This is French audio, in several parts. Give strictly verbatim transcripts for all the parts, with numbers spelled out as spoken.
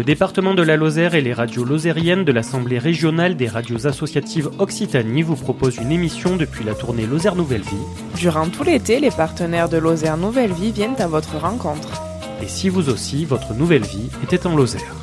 Le département de la Lozère et les radios lozériennes de l'Assemblée régionale des radios associatives Occitanie vous proposent une émission depuis la tournée Lozère Nouvelle Vie. Durant tout l'été, les partenaires de Lozère Nouvelle Vie viennent à votre rencontre. Et si vous aussi, votre nouvelle vie était en Lozère.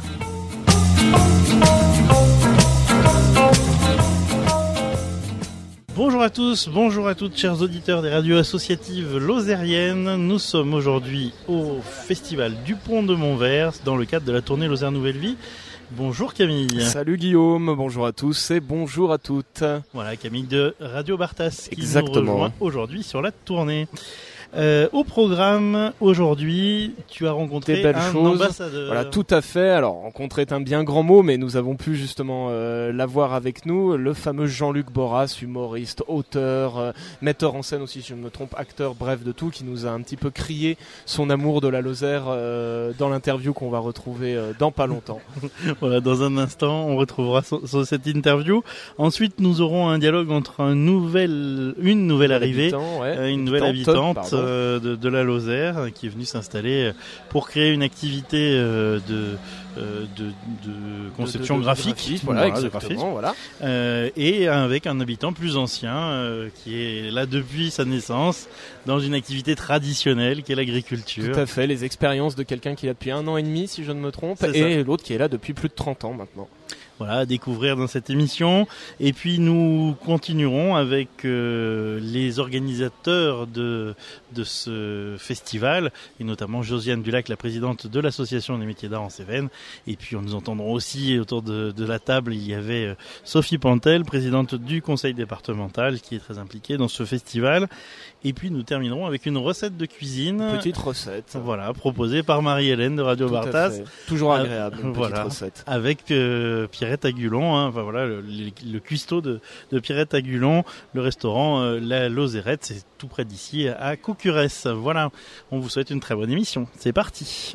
Bonjour à tous, bonjour à toutes, chers auditeurs des radios associatives lozériennes. Nous sommes aujourd'hui au Festival du Pont de Montvert dans le cadre de la tournée Lozère Nouvelle Vie. Bonjour Camille. Salut Guillaume, bonjour à tous et bonjour à toutes. Voilà Camille de Radio Bartas qui Exactement. nous rejoint aujourd'hui sur la tournée. Euh, au programme, aujourd'hui, tu as rencontré Des belles un choses. ambassadeur. Voilà, tout à fait. Alors, rencontrer est un bien grand mot, mais nous avons pu justement euh, l'avoir avec nous, le fameux Jean-Luc Borras, humoriste, auteur, euh, metteur en scène aussi, si je ne me trompe, acteur, bref de tout, qui nous a un petit peu crié son amour de la Lozère euh, dans l'interview qu'on va retrouver euh, dans pas longtemps. Voilà, dans un instant, on retrouvera so- so- cette interview. Ensuite, nous aurons un dialogue entre un nouvel, une nouvelle arrivée, Habitant, ouais. euh, une nouvelle Habitante, habitante pardon. euh, de, de la Lozère qui est venue s'installer pour créer une activité euh, de, euh, de, de conception De- de- de graphique, graphiste, voilà, de exactement, graphisme. voilà. Euh, et avec un habitant plus ancien euh, qui est là depuis sa naissance dans une activité traditionnelle qui est l'agriculture. Tout à fait, les expériences de quelqu'un qui est là depuis un an et demi, si je ne me trompe, C'est et ça. l'autre qui est là depuis plus de trente ans maintenant. Voilà, à découvrir dans cette émission. Et puis nous continuerons avec euh, les organisateurs de de ce festival, et notamment Josiane Dulac, la présidente de l'association des métiers d'art en Cévennes. Et puis on nous entendrons aussi autour de, de la table, il y avait euh, Sophie Pantel, présidente du conseil départemental, qui est très impliquée dans ce festival. Et puis nous terminerons avec une recette de cuisine. Petite recette. Voilà, proposée par Marie-Hélène de Radio Tout à Bartas. fait. Toujours Ah, agréable, une voilà. petite recette. Avec euh, Pierrette Agulon, hein, enfin voilà, le, le, le cuistot de, de Pierrette Agulon, le restaurant euh, La Lozérette, c'est tout près d'ici, à Caucurès. Voilà, on vous souhaite une très bonne émission. C'est parti.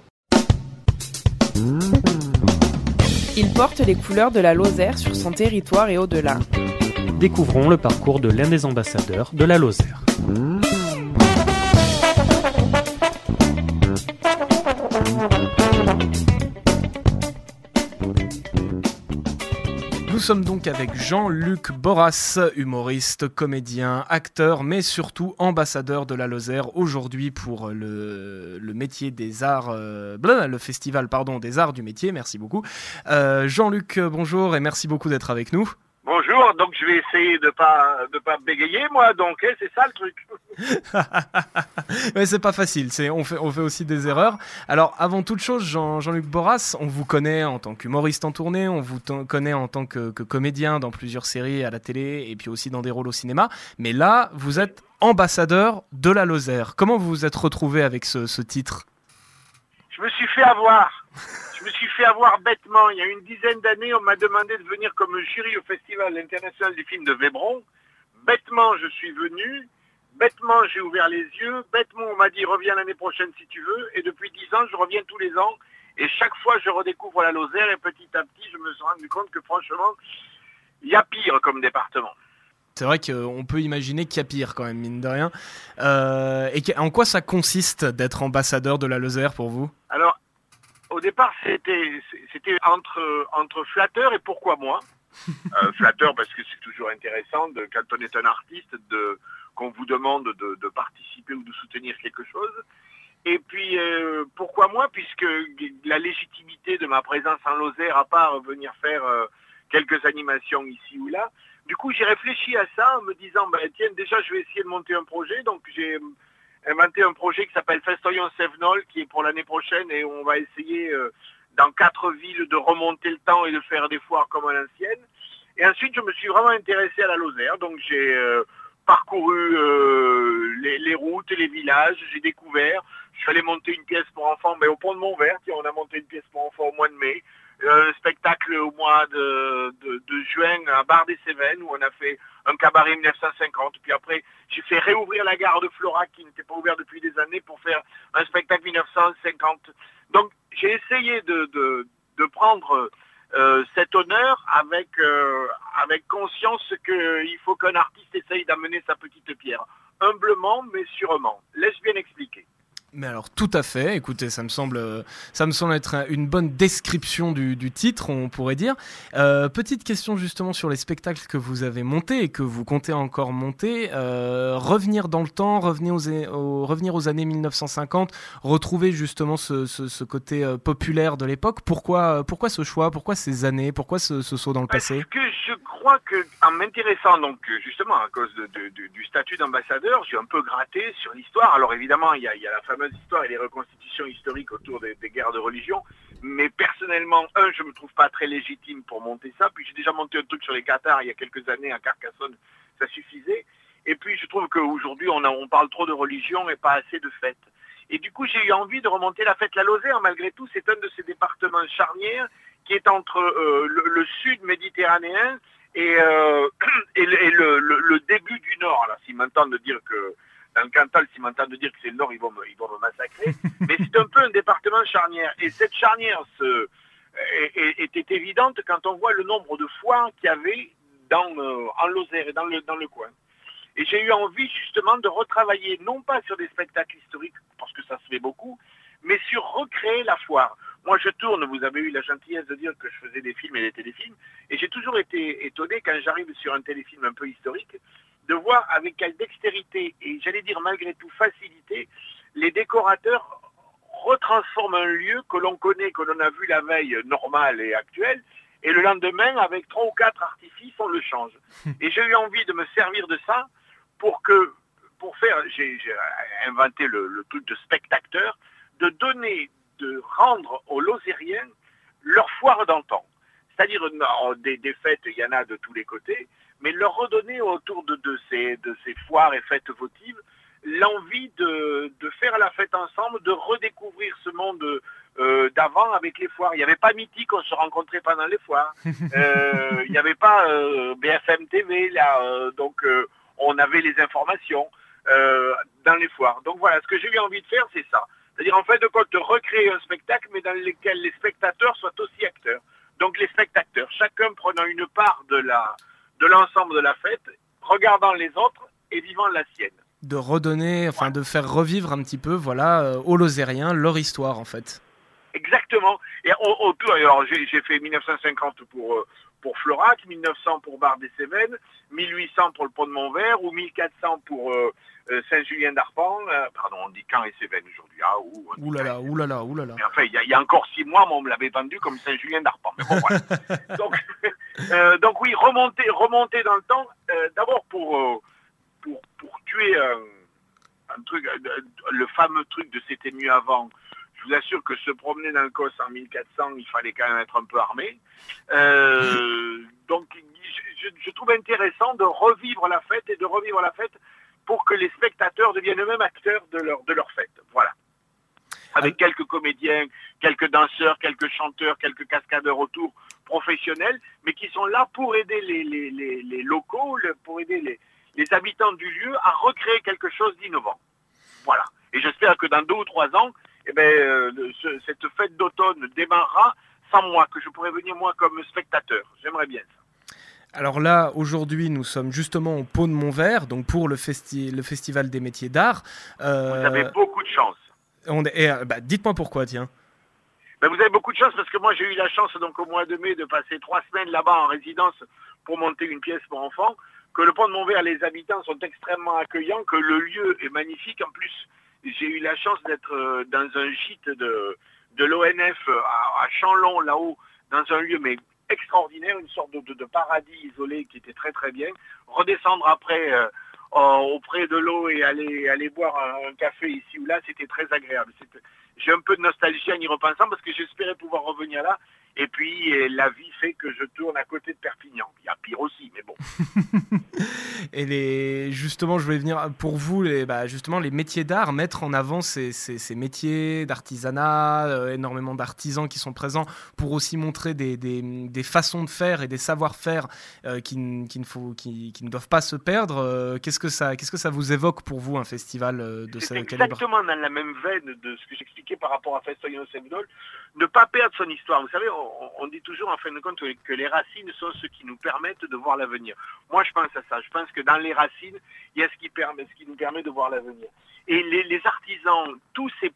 Il porte les couleurs de la Lozère sur son territoire et au-delà. Découvrons le parcours de l'un des ambassadeurs de la Lozère. Nous sommes donc avec Jean-Luc Borras, humoriste, comédien, acteur, mais surtout ambassadeur de la Lozère aujourd'hui pour le, le métier des arts, euh, blablabla, le festival pardon des arts du métier. Merci beaucoup. Euh, Jean-Luc, bonjour et merci beaucoup d'être avec nous. Bonjour, donc je vais essayer de pas de pas bégayer moi, donc hein, c'est ça le truc. Mais c'est pas facile, c'est, on, fait, on fait aussi des erreurs. Alors avant toute chose, Jean, Jean-Luc Borras, on vous connaît en tant qu'humoriste en tournée, on vous t- connaît en tant que, que comédien dans plusieurs séries à la télé et puis aussi dans des rôles au cinéma. Mais là, vous êtes ambassadeur de la Lozère. Comment vous vous êtes retrouvé avec ce, ce titre ? Je me suis fait avoir. Je me suis fait avoir bêtement. Il y a une dizaine d'années, on m'a demandé de venir comme jury au Festival international du film de Vébron. Bêtement, je suis venu. Bêtement, j'ai ouvert les yeux. Bêtement, on m'a dit reviens l'année prochaine si tu veux. Et depuis dix ans, je reviens tous les ans. Et chaque fois, je redécouvre la Lozère. Et petit à petit, je me suis rendu compte que franchement, il y a pire comme département. C'est vrai qu'on peut imaginer qu'il y a pire quand même, mine de rien. Euh, et en quoi ça consiste d'être ambassadeur de la Lozère pour vous ? Alors, au départ, c'était c'était entre entre flatteur et pourquoi moi. Euh, flatteur parce que c'est toujours intéressant de, quand on est un artiste de qu'on vous demande de, de participer ou de soutenir quelque chose. Et puis euh, pourquoi moi, puisque la légitimité de ma présence en Lozère, à part venir faire euh, quelques animations ici ou là. Du coup, j'ai réfléchi à ça en me disant, ben tiens, déjà je vais essayer de monter un projet. Donc j'ai inventé un projet qui s'appelle Festoyon Sevenol, qui est pour l'année prochaine, et on va essayer euh, dans quatre villes de remonter le temps et de faire des foires comme à l'ancienne. Et ensuite, je me suis vraiment intéressé à la Lozère, donc j'ai euh, parcouru euh, les, les routes et les villages, j'ai découvert. Je suis allé monter une pièce pour enfants, mais au Pont de Montvert, on a monté une pièce pour enfants au mois de mai. Un spectacle au mois de, de, de juin à Bar-des-Cévennes où on a fait un cabaret mille neuf cent cinquante. Puis après, j'ai fait réouvrir la gare de Florac qui n'était pas ouverte depuis des années pour faire un spectacle mille neuf cent cinquante. Donc j'ai essayé de, de, de prendre euh, cet honneur avec, euh, avec conscience qu'il faut qu'un artiste essaye d'amener sa petite pierre. Humblement mais sûrement. Laisse bien expliquer. Mais alors tout à fait, écoutez, ça me semble, ça me semble être une bonne description du, du titre, on pourrait dire. Euh, petite question justement sur les spectacles que vous avez montés et que vous comptez encore monter. Euh, revenir dans le temps, revenir aux, aux, revenir aux années mille neuf cent cinquante, retrouver justement ce, ce, ce côté euh, populaire de l'époque. Pourquoi, pourquoi ce choix? Pourquoi ces années? Pourquoi ce, ce saut dans le Parce passé? que je crois que, en m'intéressant donc justement à cause de, de, de, du statut d'ambassadeur, j'ai un peu gratté sur l'histoire. Alors évidemment, il y a, il y a la fameuse histoire et les reconstitutions historiques autour des, des guerres de religion. Mais personnellement, un, je me trouve pas très légitime pour monter ça. Puis j'ai déjà monté un truc sur les Cathares il y a quelques années à Carcassonne, ça suffisait. Et puis je trouve qu'aujourd'hui, on, a, on parle trop de religion et pas assez de fêtes. Et du coup, j'ai eu envie de remonter la fête. La Lozère, malgré tout, c'est un de ces départements charnières qui est entre euh, le, le sud méditerranéen et, euh, et, le, et le, le, le début du nord. Alors, s'ils m'entendent dire que dans le Cantal, s'ils m'entendent dire que c'est le nord, ils vont me, ils vont me massacrer. Mais c'est un peu un département charnière. Et cette charnière se, était évidente quand on voit le nombre de foires qu'il y avait dans, euh, en Lozère et dans le, dans le coin. Et j'ai eu envie justement de retravailler, non pas sur des spectacles historiques, parce que ça se fait beaucoup, mais sur recréer la foire. Moi, je tourne, vous avez eu la gentillesse de dire que je faisais des films et des téléfilms, et j'ai toujours été étonné quand j'arrive sur un téléfilm un peu historique, de voir avec quelle dextérité, et j'allais dire malgré tout facilité, les décorateurs retransforment un lieu que l'on connaît, que l'on a vu la veille normale et actuelle, et le lendemain, avec trois ou quatre artifices, on le change. Et j'ai eu envie de me servir de ça pour que, pour faire, j'ai, j'ai inventé le, le truc de spectateur, de donner, de rendre aux Lozériens leur foire d'antan. C'est-à-dire non, des, des fêtes, il y en a de tous les côtés, mais leur redonner autour de, de, ces, de ces foires et fêtes votives l'envie de, de faire la fête ensemble, de redécouvrir ce monde euh, d'avant avec les foires. Il n'y avait pas Mythique, on se rencontrait pendant les foires. Euh, il n'y avait pas euh, B F M T V, là, euh, donc euh, on avait les informations euh, dans les foires. Donc voilà, ce que j'ai eu envie de faire, c'est ça. C'est-à-dire en fait de compte de recréer un spectacle, mais dans lequel les spectateurs soient aussi acteurs. Donc les spectateurs, chacun prenant une part de la de l'ensemble de la fête, regardant les autres et vivant la sienne. De redonner, enfin ouais. de faire revivre un petit peu, voilà, euh, aux Lozériens leur histoire en fait. Exactement. Et autour, alors j'ai, j'ai fait mille neuf cent cinquante pour euh, pour Florac, mille neuf cents pour Bar-des-Cévennes, mille huit cents pour le Pont de Montvert ou mille quatre cents pour euh, euh, Saint-Julien d'Arpan. Euh, pardon, on dit Caen et Cévennes aujourd'hui. Ah, ou, ouh là là, ouh là là, ouh là là. Enfin, il y, y a encore six mois, moi, on me l'avait vendu comme Saint-Julien d'Arpan. Mais bon, voilà. donc, euh, donc oui, remonter, remonter dans le temps. Euh, d'abord pour euh, pour pour tuer un, un truc, le fameux truc de c'était mieux avant. Je vous assure que se promener dans le Cos en mille quatre cents, il fallait quand même être un peu armé. Euh, donc, je, je, je trouve intéressant de revivre la fête et de revivre la fête pour que les spectateurs deviennent eux-mêmes acteurs de leur, de leur fête. Voilà. Avec quelques comédiens, quelques danseurs, quelques chanteurs, quelques cascadeurs autour, professionnels, mais qui sont là pour aider les, les, les, les locaux, pour aider les, les habitants du lieu à recréer quelque chose d'innovant. Voilà. Et j'espère que dans deux ou trois ans, eh ben, euh, ce, cette fête d'automne démarrera sans moi, que je pourrais venir moi comme spectateur. J'aimerais bien ça. Alors là, aujourd'hui, nous sommes justement au Pont de Montvert, donc pour le, festi- le Festival des métiers d'art. Euh, vous avez beaucoup de chance. On est, et, bah, dites-moi pourquoi, tiens. Ben, vous avez beaucoup de chance parce que moi, j'ai eu la chance donc au mois de mai de passer trois semaines là-bas en résidence pour monter une pièce pour enfants, que le Pont de Montvert, les habitants sont extrêmement accueillants, que le lieu est magnifique. En plus, j'ai eu la chance d'être dans un gîte de, de l'O N F à, à Chanlon, là-haut, dans un lieu mais extraordinaire, une sorte de, de, de paradis isolé qui était très très bien. Redescendre après euh, auprès de l'eau et aller, aller boire un, un café ici ou là, c'était très agréable. C'était, j'ai un peu de nostalgie en y repensant parce que j'espérais pouvoir revenir là. Et puis, et la vie fait que je tourne à côté de Perpignan. Il y a pire aussi, mais bon. Et les, justement, je voulais venir pour vous, les, bah, justement, les métiers d'art, mettre en avant ces, ces, ces métiers d'artisanat, euh, énormément d'artisans qui sont présents pour aussi montrer des, des, des façons de faire et des savoir-faire euh, qui, qui, ne faut, qui, qui ne doivent pas se perdre. Euh, qu'est-ce que ça, qu'est-ce que ça vous évoque pour vous, un festival euh, de ce calibre ? C'est exactement dans la même veine de ce que j'expliquais par rapport à Festoyon Sevdol. Ne pas perdre son histoire. Vous savez, on, on dit toujours en fin de compte que les racines sont ce qui nous permettent de voir l'avenir. Moi, je pense à ça. Je pense que dans les racines, il y a ce qui, permet, ce qui nous permet de voir l'avenir. Et les, les artisans, tous ces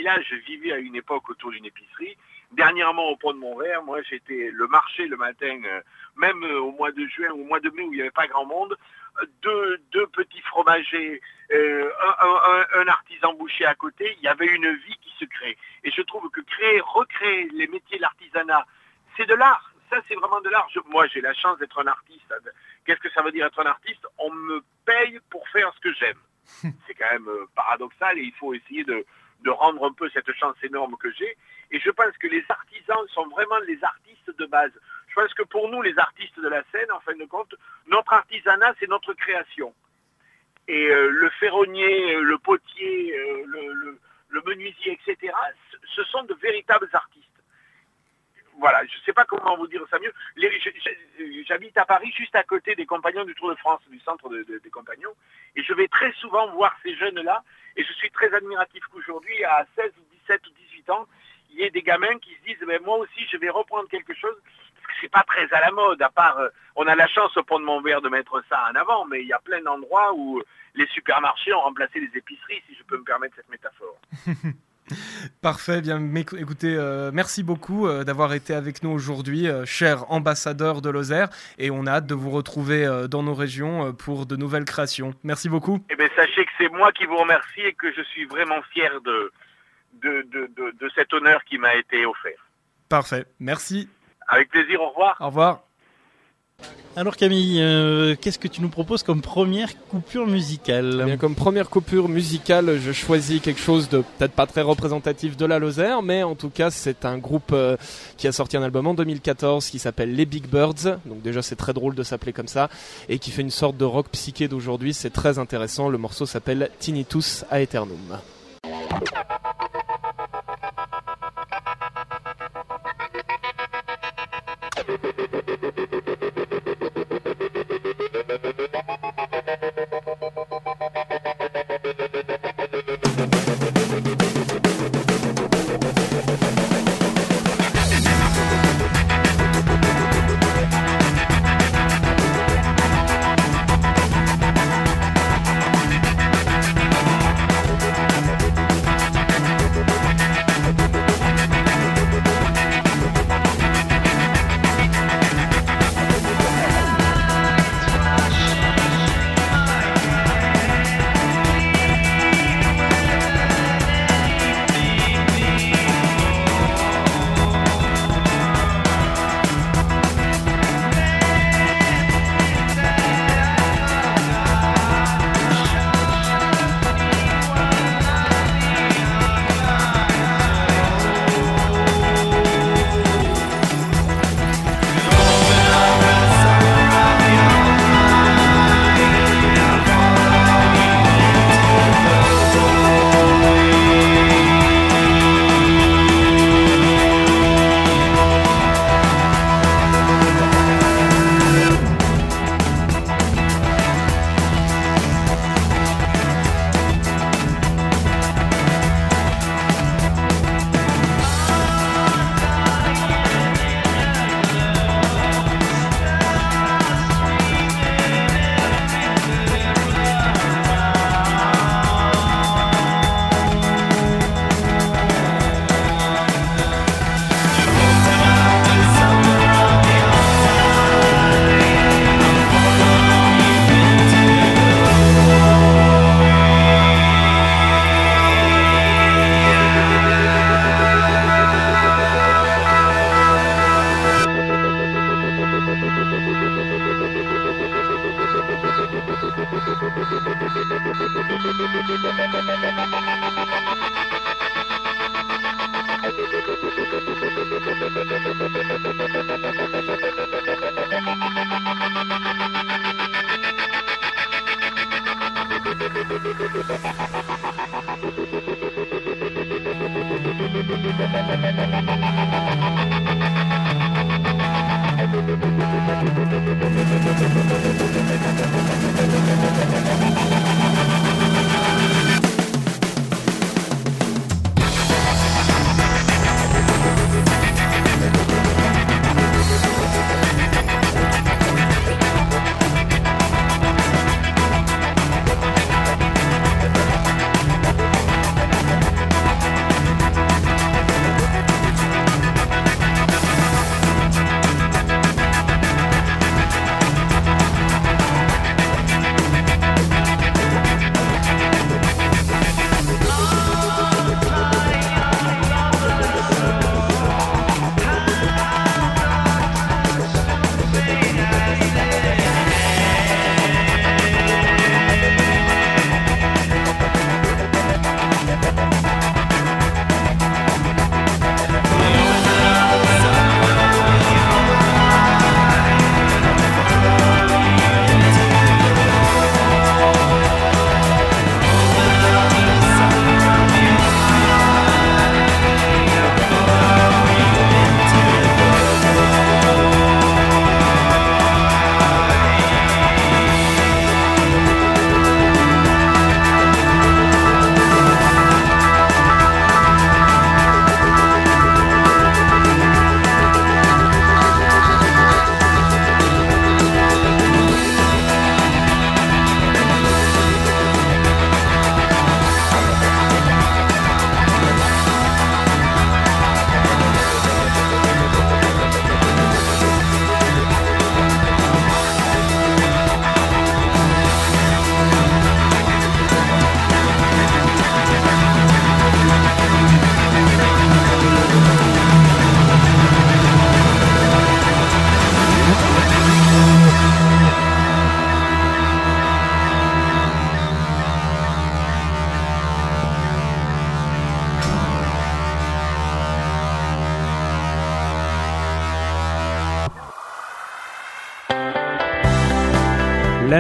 là, je vivais à une époque autour d'une épicerie. Dernièrement, au Pont de Montvert, moi, j'étais le marché le matin, euh, même euh, au mois de juin ou au mois de mai où il n'y avait pas grand monde. Deux, deux petits fromagers, euh, un, un, un artisan boucher à côté, il y avait une vie qui se crée. Et je trouve que créer, recréer les métiers de l'artisanat, c'est de l'art. Ça, c'est vraiment de l'art. Je, moi, j'ai la chance d'être un artiste. Qu'est-ce que ça veut dire être un artiste? On me paye pour faire ce que j'aime. C'est quand même euh, paradoxal et il faut essayer de, de rendre un peu cette chance énorme que j'ai. Et je pense que les artisans sont vraiment les artistes de base. Je pense que pour nous, les artistes de la scène, en fin de compte, notre artisanat, c'est notre création. Et euh, le ferronnier, le potier, euh, le, le, le menuisier, et cetera, ce sont de véritables artistes. Voilà, je ne sais pas comment vous dire ça mieux. Les, je, je, j'habite à Paris, juste à côté des Compagnons du Tour de France, du centre de, de, des Compagnons. Et je vais très souvent voir ces jeunes-là. Et je suis très admiratif qu'aujourd'hui, à seize, dix-sept ou dix-huit ans, il y ait des gamins qui se disent eh « moi aussi, je vais reprendre quelque chose ». Parce que c'est pas très à la mode, à part, euh, on a la chance au Pont de Montvert de mettre ça en avant, mais il y a plein d'endroits où les supermarchés ont remplacé les épiceries, si je peux me permettre cette métaphore. Parfait, bien écoutez, euh, merci beaucoup euh, d'avoir été avec nous aujourd'hui, euh, cher ambassadeur de Lozère, et on a hâte de vous retrouver euh, dans nos régions euh, pour de nouvelles créations. Merci beaucoup. Eh bien, sachez que c'est moi qui vous remercie et que je suis vraiment fier de, de, de, de, de cet honneur qui m'a été offert. Parfait, merci. Avec plaisir, au revoir. Au revoir. Alors Camille, euh, qu'est-ce que tu nous proposes comme première coupure musicale ? Eh bien, comme première coupure musicale, je choisis quelque chose de peut-être pas très représentatif de la Lozère, mais en tout cas c'est un groupe euh, qui a sorti un album en deux mille quatorze qui s'appelle Les Big Birds, donc déjà c'est très drôle de s'appeler comme ça, et qui fait une sorte de rock psyché d'aujourd'hui, c'est très intéressant, le morceau s'appelle Tinnitus Aeternum.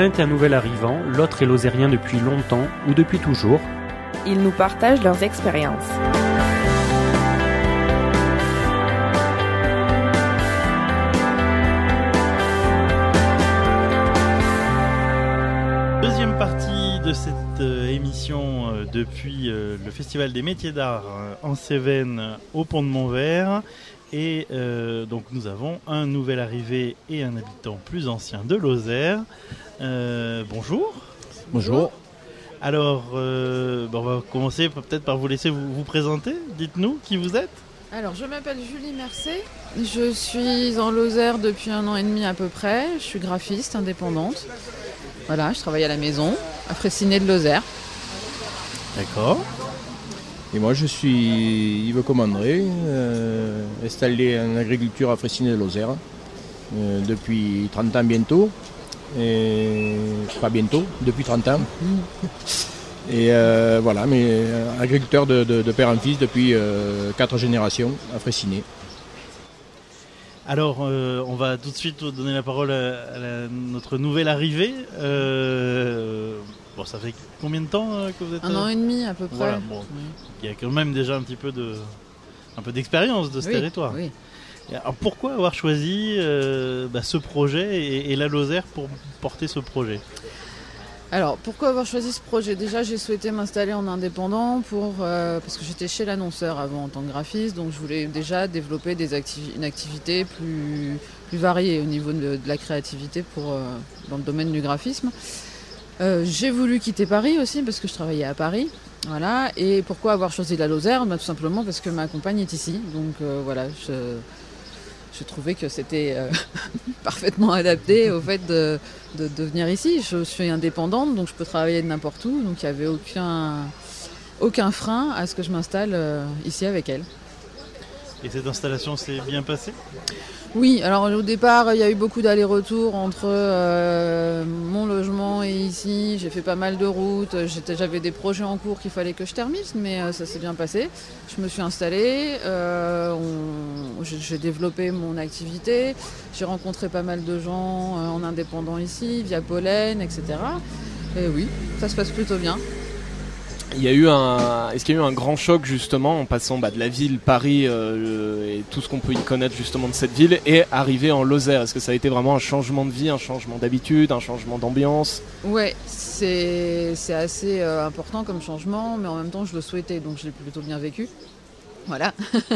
est un nouvel arrivant, l'autre est lozérien depuis longtemps ou depuis toujours. Ils nous partagent leurs expériences. Deuxième partie de cette euh, émission euh, depuis euh, le Festival des métiers d'art euh, en Cévennes au Pont de Montvert. Et euh, donc nous avons un nouvel arrivé et un habitant plus ancien de Lozère. Euh, bonjour. Bonjour. Alors, euh, bon, on va commencer peut-être par vous laisser vous, vous présenter. Dites-nous qui vous êtes. Alors, je m'appelle Julie Mercé. Je suis en Lozère depuis un an et demi à peu près. Je suis graphiste indépendante. Voilà, je travaille à la maison, à Fraissinet de Lozère. D'accord. Et moi, je suis Yves Commandré, euh, installé en agriculture à Fraissinet de Lozère euh, depuis trente ans bientôt. Et pas bientôt, depuis trente ans. Et euh, voilà, mais euh, agriculteur de, de, de père en fils depuis euh, quatre générations à Fraissinet. Alors, euh, on va tout de suite donner la parole à, à la, notre nouvelle arrivée. Euh, bon, ça fait combien de temps euh, que vous êtes Un an et demi à peu près. Voilà, bon, Oui. il y a quand même déjà un petit peu de, un peu d'expérience de ce Oui, territoire. oui. Alors, pourquoi avoir choisi euh, bah, ce projet et, et la Lozère pour porter ce projet ? Alors, pourquoi avoir choisi ce projet ? Déjà, j'ai souhaité m'installer en indépendant pour, euh, parce que j'étais chez l'annonceur avant en tant que graphiste, donc je voulais déjà développer des activi- une activité plus, plus variée au niveau de, de la créativité pour, euh, dans le domaine du graphisme. Euh, j'ai voulu quitter Paris aussi parce que je travaillais à Paris. Voilà. Et pourquoi avoir choisi la Lozère ? Bah, tout simplement parce que ma compagne est ici. Donc euh, voilà, je, je trouvais que c'était euh, parfaitement adapté au fait de, de, de venir ici. Je suis indépendante, donc je peux travailler de n'importe où. Donc il n'y avait aucun, aucun frein à ce que je m'installe euh, ici avec elle. Et cette installation s'est bien passée ? Oui, alors au départ, il y a eu beaucoup d'allers-retours entre euh, mon logement et ici. J'ai fait pas mal de routes. J'étais, j'avais des projets en cours qu'il fallait que je termine, mais euh, ça s'est bien passé. Je me suis installée, euh, on, j'ai, j'ai développé mon activité. J'ai rencontré pas mal de gens euh, en indépendant ici, via Pollen, et cetera. Et oui, ça se passe plutôt bien. Il y a eu un, est-ce qu'il y a eu un grand choc justement en passant bah, de la ville, Paris euh, et tout ce qu'on peut y connaître justement de cette ville et arriver en Lozère ? Est-ce que ça a été vraiment un changement de vie, un changement d'habitude, un changement d'ambiance ? Ouais, c'est, c'est assez euh, important comme changement, mais en même temps je le souhaitais, donc je l'ai plutôt bien vécu. Voilà.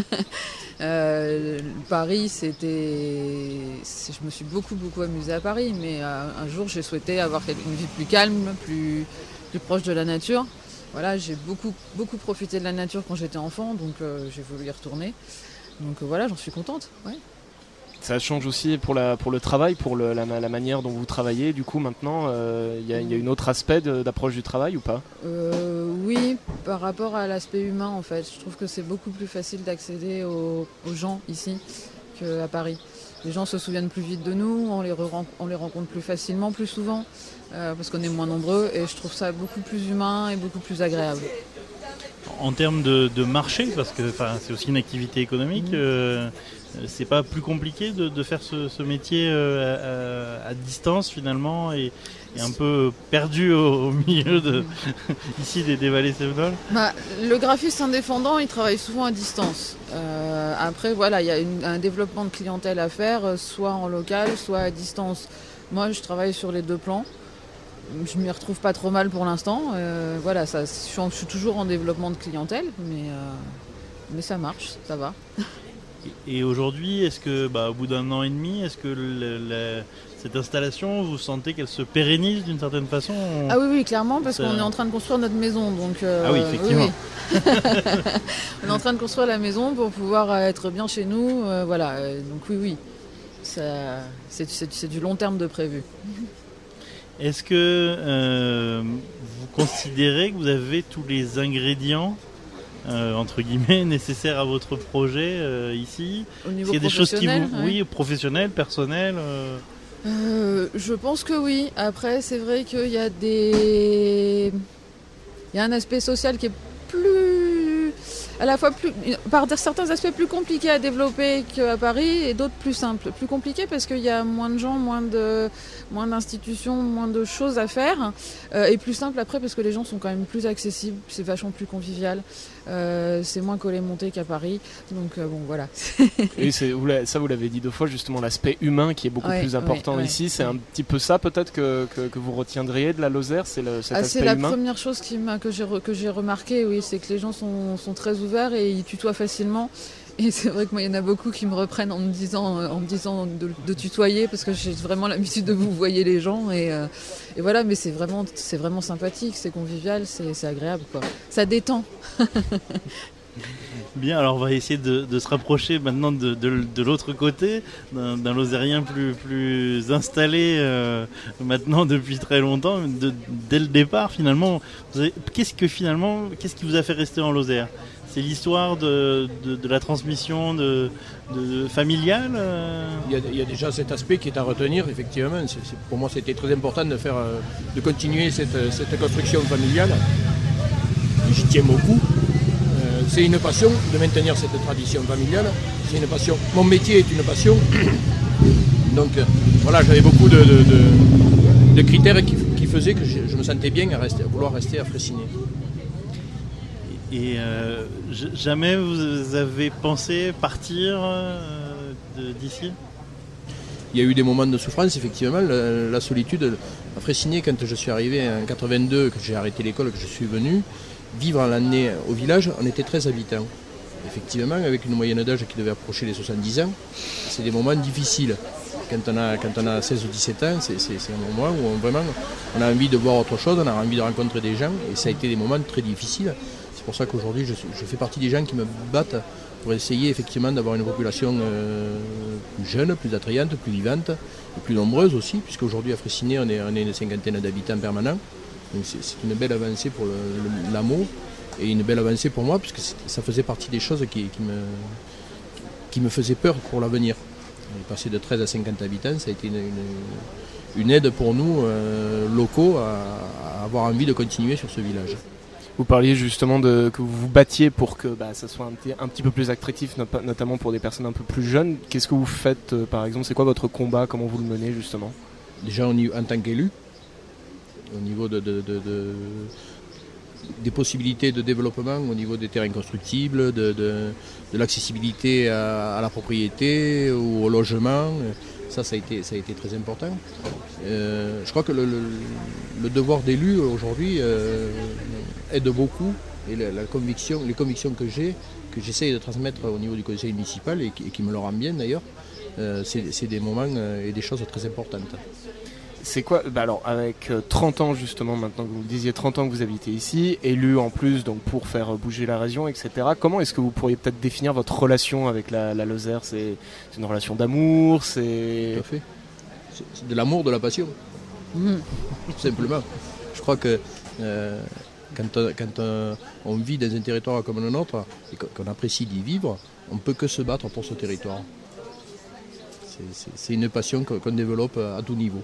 euh, Paris, c'était, c'est, je me suis beaucoup beaucoup amusée à Paris, mais euh, un jour j'ai souhaité avoir une vie plus calme, plus, plus proche de la nature. Voilà, j'ai beaucoup, beaucoup profité de la nature quand j'étais enfant, donc euh, j'ai voulu y retourner. Donc euh, voilà, j'en suis contente. Ouais. Ça change aussi pour, la, pour le travail, pour le, la, la manière dont vous travaillez. Du coup, maintenant, il euh, y, y a un autre aspect de, d'approche du travail ou pas ? euh, Oui, par rapport à l'aspect humain, en fait. Je trouve que c'est beaucoup plus facile d'accéder aux, aux gens ici qu'à Paris. Les gens se souviennent plus vite de nous, on les, re- on les rencontre plus facilement, plus souvent, euh, parce qu'on est moins nombreux, et je trouve ça beaucoup plus humain et beaucoup plus agréable. En termes de, de marché, parce que c'est aussi une activité économique, mmh. euh, c'est pas plus compliqué de, de faire ce, ce métier euh, à, à distance finalement et, et un peu perdu au, au milieu de ici des, des vallées cévenoles. Bah, le graphiste indépendant, il travaille souvent à distance. Euh, après, voilà, il y a une, un développement de clientèle à faire, soit en local, soit à distance. Moi, je travaille sur les deux plans. Je m'y retrouve pas trop mal pour l'instant. Euh, voilà, ça, je, suis en, je suis toujours en développement de clientèle, mais, euh, mais ça marche, ça va. Et aujourd'hui, est-ce que, bah, au bout d'un an et demi, est-ce que le, le, cette installation, vous sentez qu'elle se pérennise d'une certaine façon ? Ah oui, oui, clairement, parce ça... qu'on est en train de construire notre maison. Donc, euh, ah oui, effectivement. Oui, oui. On est en train de construire la maison pour pouvoir être bien chez nous. Euh, voilà, donc oui, oui. Ça, c'est, c'est, c'est du long terme de prévu. Est-ce que euh, vous considérez que vous avez tous les ingrédients Euh, entre guillemets nécessaires à votre projet euh, ici? Au niveau Est-ce qu'il y a des choses qui vous, ouais. oui, professionnelles, personnelles euh... Euh, je pense que oui. Après, c'est vrai qu'il y a des, il y a un aspect social qui est plus. à la fois plus, par certains aspects plus compliqués à développer qu'à Paris et d'autres plus simples. Plus compliqués parce qu'il y a moins de gens, moins de, moins d'institutions, moins de choses à faire. Euh, et plus simple après parce que les gens sont quand même plus accessibles, c'est vachement plus convivial. Euh, c'est moins collé monté qu'à Paris. Donc euh, bon voilà. Et c'est, vous ça vous l'avez dit deux fois, justement l'aspect humain qui est beaucoup ouais, plus important ouais, ici. ouais. C'est un petit peu ça peut-être que, que, que vous retiendriez de la Lozère, c'est le, cet ah, aspect c'est la humain. première chose qui m'a, que, j'ai, que j'ai remarqué, oui, c'est que les gens sont, sont très ouverts et ils tutoient facilement. Et c'est vrai que moi, il y en a beaucoup qui me reprennent en me disant, en me disant de, de tutoyer parce que j'ai vraiment l'habitude de vous voyer les gens. Et, euh, et voilà, mais c'est vraiment, c'est vraiment sympathique, c'est convivial, c'est, c'est agréable, quoi. Ça détend. Bien, alors on va essayer de, de se rapprocher maintenant de, de, de l'autre côté, d'un, d'un Lozérien plus, plus installé euh, maintenant depuis très longtemps, de, dès le départ finalement. Vous avez, qu'est-ce que finalement, qu'est-ce qui vous a fait rester en Lozère ? C'est l'histoire de, de, de la transmission de, de, de familiale euh... il, y a, il y a déjà cet aspect qui est à retenir, effectivement. C'est, c'est, pour moi, c'était très important de, faire, de continuer cette, cette construction familiale. J'y tiens beaucoup. Euh, c'est une passion de maintenir cette tradition familiale. C'est une passion. Mon métier est une passion. Donc euh, voilà, j'avais beaucoup de, de, de, de critères qui, qui faisaient que je, je me sentais bien à, rester, à vouloir rester à Fraissinet. Et euh, jamais vous avez pensé partir euh, de, d'ici ? Il y a eu des moments de souffrance, effectivement. La, la solitude, à Fraissinet, quand je suis arrivé en quatre-vingt-deux, que j'ai arrêté l'école, que je suis venu, vivre l'année au village, on était treize habitants. Effectivement, avec une moyenne d'âge qui devait approcher les soixante-dix ans, c'est des moments difficiles. Quand on a, quand on a seize ou dix-sept ans, c'est, c'est, c'est un moment où on, vraiment, on a envie de voir autre chose, on a envie de rencontrer des gens, et ça a été des moments très difficiles. C'est pour ça qu'aujourd'hui, je, je fais partie des gens qui me battent pour essayer effectivement d'avoir une population euh, plus jeune, plus attrayante, plus vivante, et plus nombreuse aussi, puisqu'aujourd'hui à Fraissinet, on est, on est une cinquantaine d'habitants permanents. Donc c'est, c'est une belle avancée pour le, le, l'A M O, et une belle avancée pour moi, puisque ça faisait partie des choses qui, qui, me, qui me faisaient peur pour l'avenir. Passer de treize à cinquante habitants, ça a été une, une, une aide pour nous, euh, locaux, à, à avoir envie de continuer sur ce village. Vous parliez justement de que vous vous battiez pour que bah, ça soit un petit, un petit peu plus attractif, not- notamment pour des personnes un peu plus jeunes. Qu'est-ce que vous faites, euh, par exemple ? C'est quoi votre combat ? Comment vous le menez, justement ? Déjà en, en tant qu'élu, au niveau de, de, de, de, des possibilités de développement, au niveau des terrains constructibles, de, de, de l'accessibilité à, à la propriété ou au logement. Ça, ça a été, ça a été très important. Euh, je crois que le, le, le devoir d'élu aujourd'hui euh, aide beaucoup, et la, la conviction, les convictions que j'ai, que j'essaye de transmettre au niveau du conseil municipal et qui, et qui me le rend bien d'ailleurs, euh, c'est, c'est des moments euh, et des choses très importantes. C'est quoi bah alors avec trente ans justement, maintenant que vous le disiez, trente ans que vous habitez ici, élu en plus donc pour faire bouger la région, et cetera. Comment est-ce que vous pourriez peut-être définir votre relation avec la, la Lozère ? c'est, c'est une relation d'amour, c'est... Tout à fait. C'est, c'est de l'amour, de la passion. Mmh. Tout simplement. Je crois que euh, quand, on, quand on, on vit dans un territoire comme le nôtre et qu'on apprécie d'y vivre, on ne peut que se battre pour ce territoire. C'est, c'est, c'est une passion qu'on développe à tout niveau.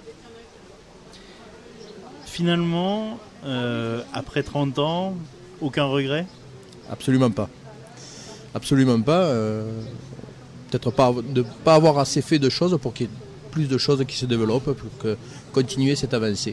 Finalement, euh, après trente ans, aucun regret ? Absolument pas. Absolument pas. Euh, peut-être pas de ne pas avoir assez fait de choses pour qu'il y ait plus de choses qui se développent, pour que, continuer cette avancée.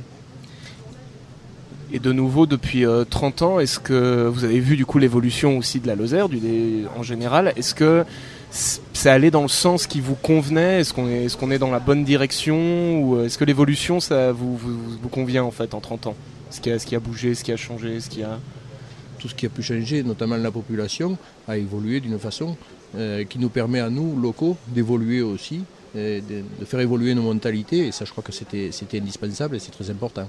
Et de nouveau, depuis euh, trente ans, est-ce que vous avez vu du coup l'évolution aussi de la Lozère du, des, en général ? Est-ce que c'est allé dans le sens qui vous convenait ? Est-ce qu'on est, est-ce qu'on est dans la bonne direction ? Ou est-ce que l'évolution, ça vous, vous, vous convient en fait en trente ans ? Ce qui a, ce qui a bougé, ce qui a changé, ce qui a... Tout ce qui a pu changer, notamment la population, a évolué d'une façon euh, qui nous permet à nous, locaux, d'évoluer aussi, de, de faire évoluer nos mentalités. Et ça, je crois que c'était, c'était indispensable et c'est très important.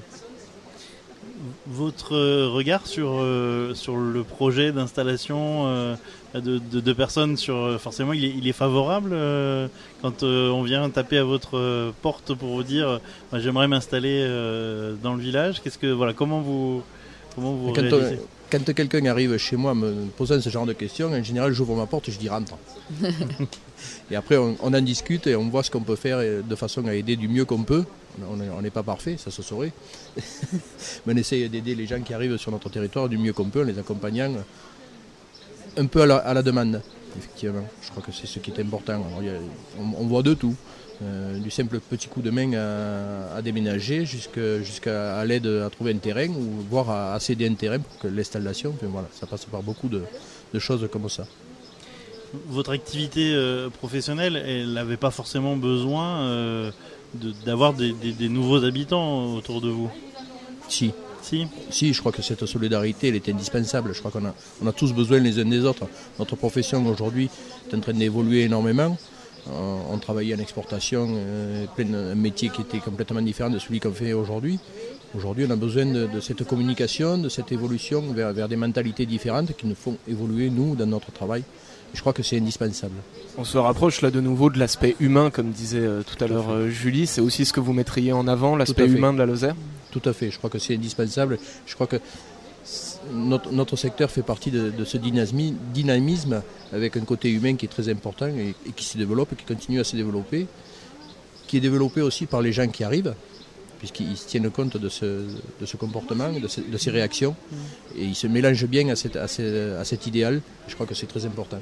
Votre regard sur, euh, sur le projet d'installation euh, de, de, de personnes, sur, forcément il est, il est favorable euh, quand euh, on vient taper à votre porte pour vous dire euh, j'aimerais m'installer euh, dans le village. Qu'est-ce que, voilà, comment vous, comment vous quand, réalisez ? on, quand quelqu'un arrive chez moi me posant ce genre de questions, en général j'ouvre ma porte et je dis rentre. Et après on, on en discute et on voit ce qu'on peut faire de façon à aider du mieux qu'on peut. On n'est pas parfait, ça se saurait. Mais on essaye d'aider les gens qui arrivent sur notre territoire du mieux qu'on peut, en les accompagnant un peu à la, à la demande, effectivement. Je crois que c'est ce qui est important. Alors, il y a, on, on voit de tout. Euh, du simple petit coup de main à, à déménager jusqu'à, jusqu'à à l'aide à trouver un terrain ou voire à, à céder un terrain pour que l'installation, enfin, voilà, ça passe par beaucoup de, de choses comme ça. Votre activité euh, professionnelle, elle n'avait pas forcément besoin euh, de, d'avoir des, des, des nouveaux habitants autour de vous. Si. Si. Si, je crois que cette solidarité, elle est indispensable. Je crois qu'on a, on a tous besoin les uns des autres. Notre profession aujourd'hui est en train d'évoluer énormément. On travaillait en exportation, euh, plein, un métier qui était complètement différent de celui qu'on fait aujourd'hui. Aujourd'hui, on a besoin de, de cette communication, de cette évolution vers, vers des mentalités différentes qui nous font évoluer, nous, dans notre travail. Et je crois que c'est indispensable. On se rapproche là de nouveau de l'aspect humain, comme disait euh, tout à l'heure euh, Julie. C'est aussi ce que vous mettriez en avant, l'aspect humain de la Lozère ? Tout à fait, je crois que c'est indispensable. Je crois que Notre, notre secteur fait partie de, de ce dynamisme, dynamisme avec un côté humain qui est très important et, et qui se développe, qui continue à se développer, qui est développé aussi par les gens qui arrivent, puisqu'ils se tiennent compte de ce, de ce comportement, de, ce, de ces réactions, et ils se mélangent bien à, cette, à, ce, à cet idéal. Je crois que c'est très important.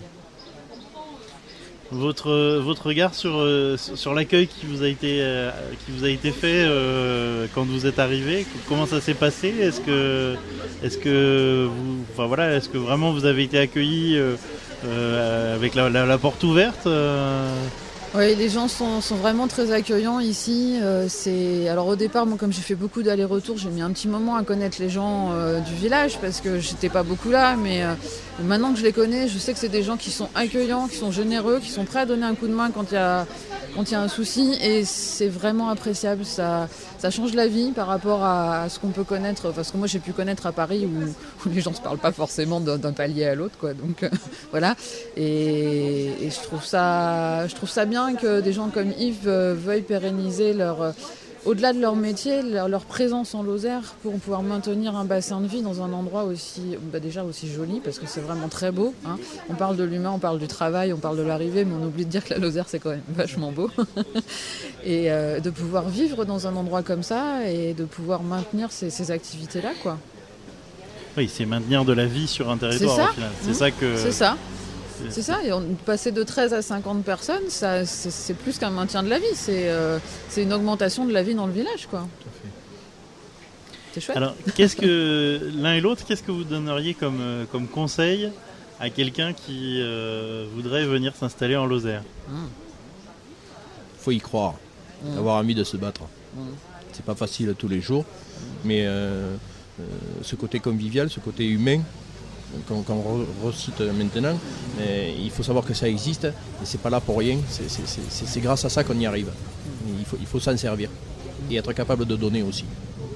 Votre, votre regard sur, euh, sur l'accueil qui vous a été, euh, qui vous a été fait euh, quand vous êtes arrivé, comment ça s'est passé ? Est-ce que, est-ce que, vous, enfin voilà, est-ce que vraiment vous avez été accueilli euh, euh, avec la, la, la porte ouverte euh... Oui, les gens sont, sont vraiment très accueillants ici. Euh, c'est... Alors au départ, moi, comme j'ai fait beaucoup d'allers-retours, j'ai mis un petit moment à connaître les gens euh, du village parce que j'étais pas beaucoup là. Mais euh, maintenant que je les connais, je sais que c'est des gens qui sont accueillants, qui sont généreux, qui sont prêts à donner un coup de main quand il y a, quand il y a un souci. Et c'est vraiment appréciable. Ça, ça change la vie par rapport à, à ce qu'on peut connaître. Parce que moi, j'ai pu connaître à Paris où, où les gens ne se parlent pas forcément d'un, d'un palier à l'autre, quoi. Donc euh, voilà. Et, et je trouve ça, je trouve ça bien que des gens comme Yves euh, veuillent pérenniser leur, euh, au-delà de leur métier, leur, leur présence en Lozère pour pouvoir maintenir un bassin de vie dans un endroit aussi, bah déjà aussi joli parce que c'est vraiment très beau. Hein. On parle de l'humain, on parle du travail, on parle de l'arrivée, mais on oublie de dire que la Lozère c'est quand même vachement beau. Et euh, de pouvoir vivre dans un endroit comme ça et de pouvoir maintenir ces, ces activités-là, quoi. Oui, c'est maintenir de la vie sur un territoire c'est ça. Au final. C'est mmh. ça que. C'est ça. C'est ça, et on, passer de treize à cinquante personnes, ça, c'est, c'est plus qu'un maintien de la vie, c'est, euh, c'est une augmentation de la vie dans le village, quoi. Tout à fait. C'est chouette. Alors, qu'est-ce que l'un et l'autre, qu'est-ce que vous donneriez comme, comme conseil à quelqu'un qui euh, voudrait venir s'installer en Lozère ? Il mmh. faut y croire, mmh. avoir envie de se battre. Mmh. C'est pas facile tous les jours, mmh. mais euh, euh, ce côté convivial, ce côté humain, qu'on, qu'on recite maintenant, mais il faut savoir que ça existe et c'est pas là pour rien, c'est, c'est, c'est, c'est grâce à ça qu'on y arrive. Il faut, il faut s'en servir et être capable de donner aussi.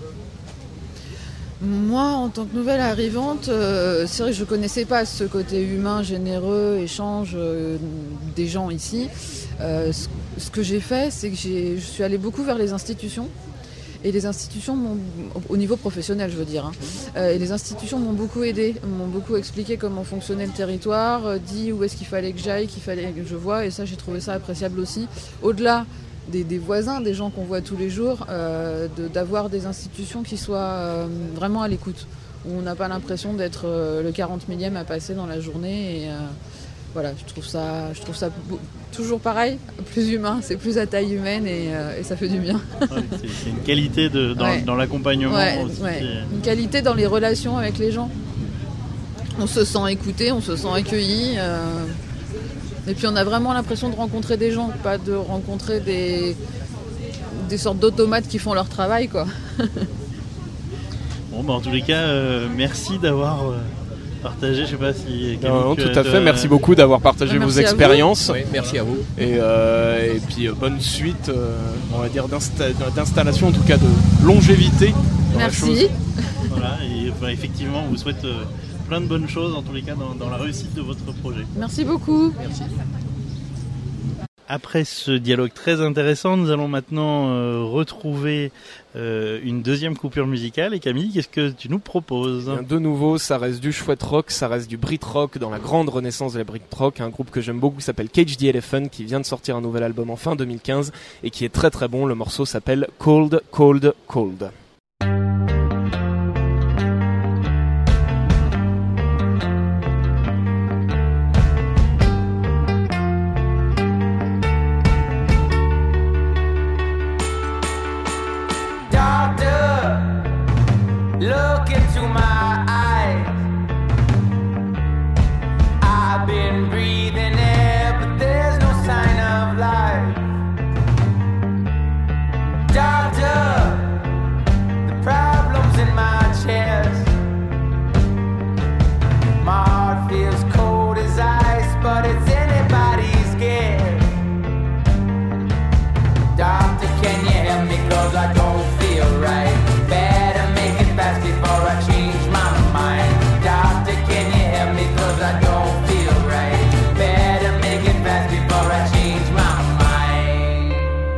Moi, en tant que nouvelle arrivante, euh, c'est vrai que je ne connaissais pas ce côté humain, généreux, échange euh, des gens ici. Euh, ce, ce que j'ai fait, c'est que j'ai, je suis allée beaucoup vers les institutions. Et les institutions, m'ont, au niveau professionnel, je veux dire, hein, euh, et les institutions m'ont beaucoup aidé, m'ont beaucoup expliqué comment fonctionnait le territoire, euh, dit où est-ce qu'il fallait que j'aille, qu'il fallait que je voie, et ça, j'ai trouvé ça appréciable aussi. Au-delà des, des voisins, des gens qu'on voit tous les jours, euh, de, d'avoir des institutions qui soient euh, vraiment à l'écoute, où on n'a pas l'impression d'être euh, le quarante millième à passer dans la journée. Et, euh, voilà, je trouve ça, je trouve ça beau, toujours pareil, plus humain, c'est plus à taille humaine et, euh, et ça fait du bien. Ouais, c'est, c'est une qualité de, dans, ouais. dans l'accompagnement ouais, aussi. Ouais. Une qualité dans les relations avec les gens. On se sent écouté, on se sent accueilli. Euh, et puis on a vraiment l'impression de rencontrer des gens, pas de rencontrer des, des sortes d'automates qui font leur travail, quoi. Bon, bah, en tous les cas, euh, merci d'avoir... Euh... partager, je sais pas si... Non, non, tout à fait, merci beaucoup d'avoir partagé merci vos expériences. Oui, merci à vous. Et, euh, et puis euh, bonne suite, euh, on va dire, d'insta- d'installation, en tout cas de longévité dans merci. la chose. Voilà, et bah, effectivement, on vous souhaite euh, plein de bonnes choses, en tous les cas, dans, dans la réussite de votre projet. Merci beaucoup. Merci. Après ce dialogue très intéressant, nous allons maintenant euh, retrouver euh, une deuxième coupure musicale. Et Camille, qu'est-ce que tu nous proposes ? Bien, de nouveau, ça reste du chouette rock, ça reste du Brit rock dans la grande renaissance de la Brit rock. Un groupe que j'aime beaucoup qui s'appelle Cage the Elephant, qui vient de sortir un nouvel album en fin deux mille quinze et qui est très très bon. Le morceau s'appelle Cold, Cold, Cold. look into my eyes. I've been breathing air, but there's no sign of life. Doctor, the problem's in my chest. My heart feels cold as ice, but it's anybody's guess. Doctor, can you help me, 'cause I don't feel right. Better make it fast before I change my mind. Doctor, can you help me, 'cause I don't feel right. Better make it fast before I change my mind.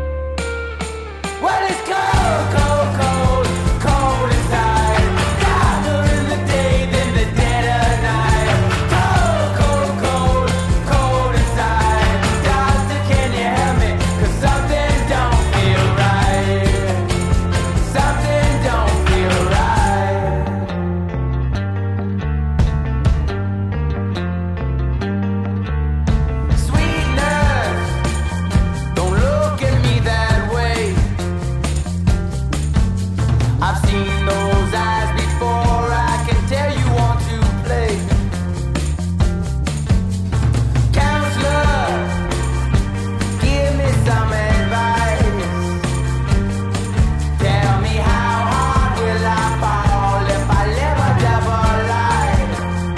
Well, it's cold, cold, cold, cold inside. Darker in the day than the dead of night. Cold, cold, cold, cold inside. Doctor, can you help me, 'cause something don't feel right. Something don't feel right. Sweet nurse, don't look at me that way. I've seen those eyes before, I can tell you want to play. Counselor, give me some advice. Tell me how hard will I fall if I live a double life.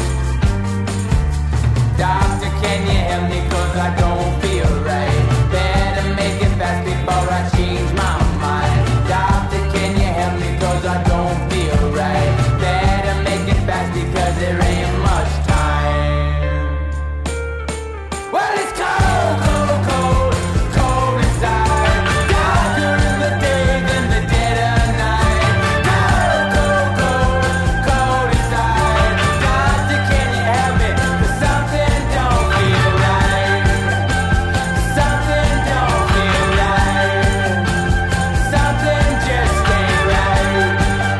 Doctor, can you help me, 'cause I don't feel right. Better make it fast before I change my mind. Doctor, can you help me, 'cause I don't feel right. Better make it fast because there ain't much time. Well, it's cold, cold, cold, cold inside. Darker in the day than the dead of night. Cold, cold, cold, cold inside. Doctor, can you help me, 'cause something don't feel right. Something don't feel right. Something just ain't right.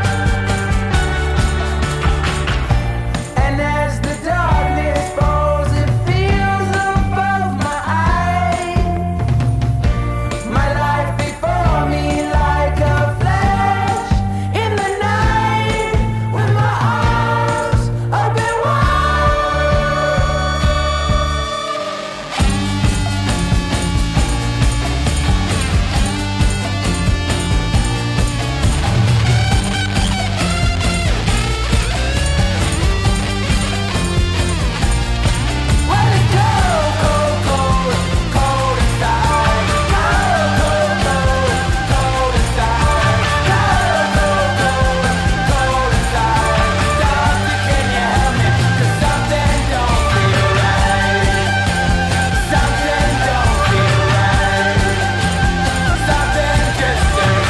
And as the darkness falls, it feels above my eyes. My life before me like a flash in the night, with my arms open wide. Well, it's cold, cold, cold, cold inside. Cold, cold, cold, cold inside. Cold, cold, cold, cold inside. Doctor, can you help me, 'cause something don't feel right. Something don't feel right. Something just ain't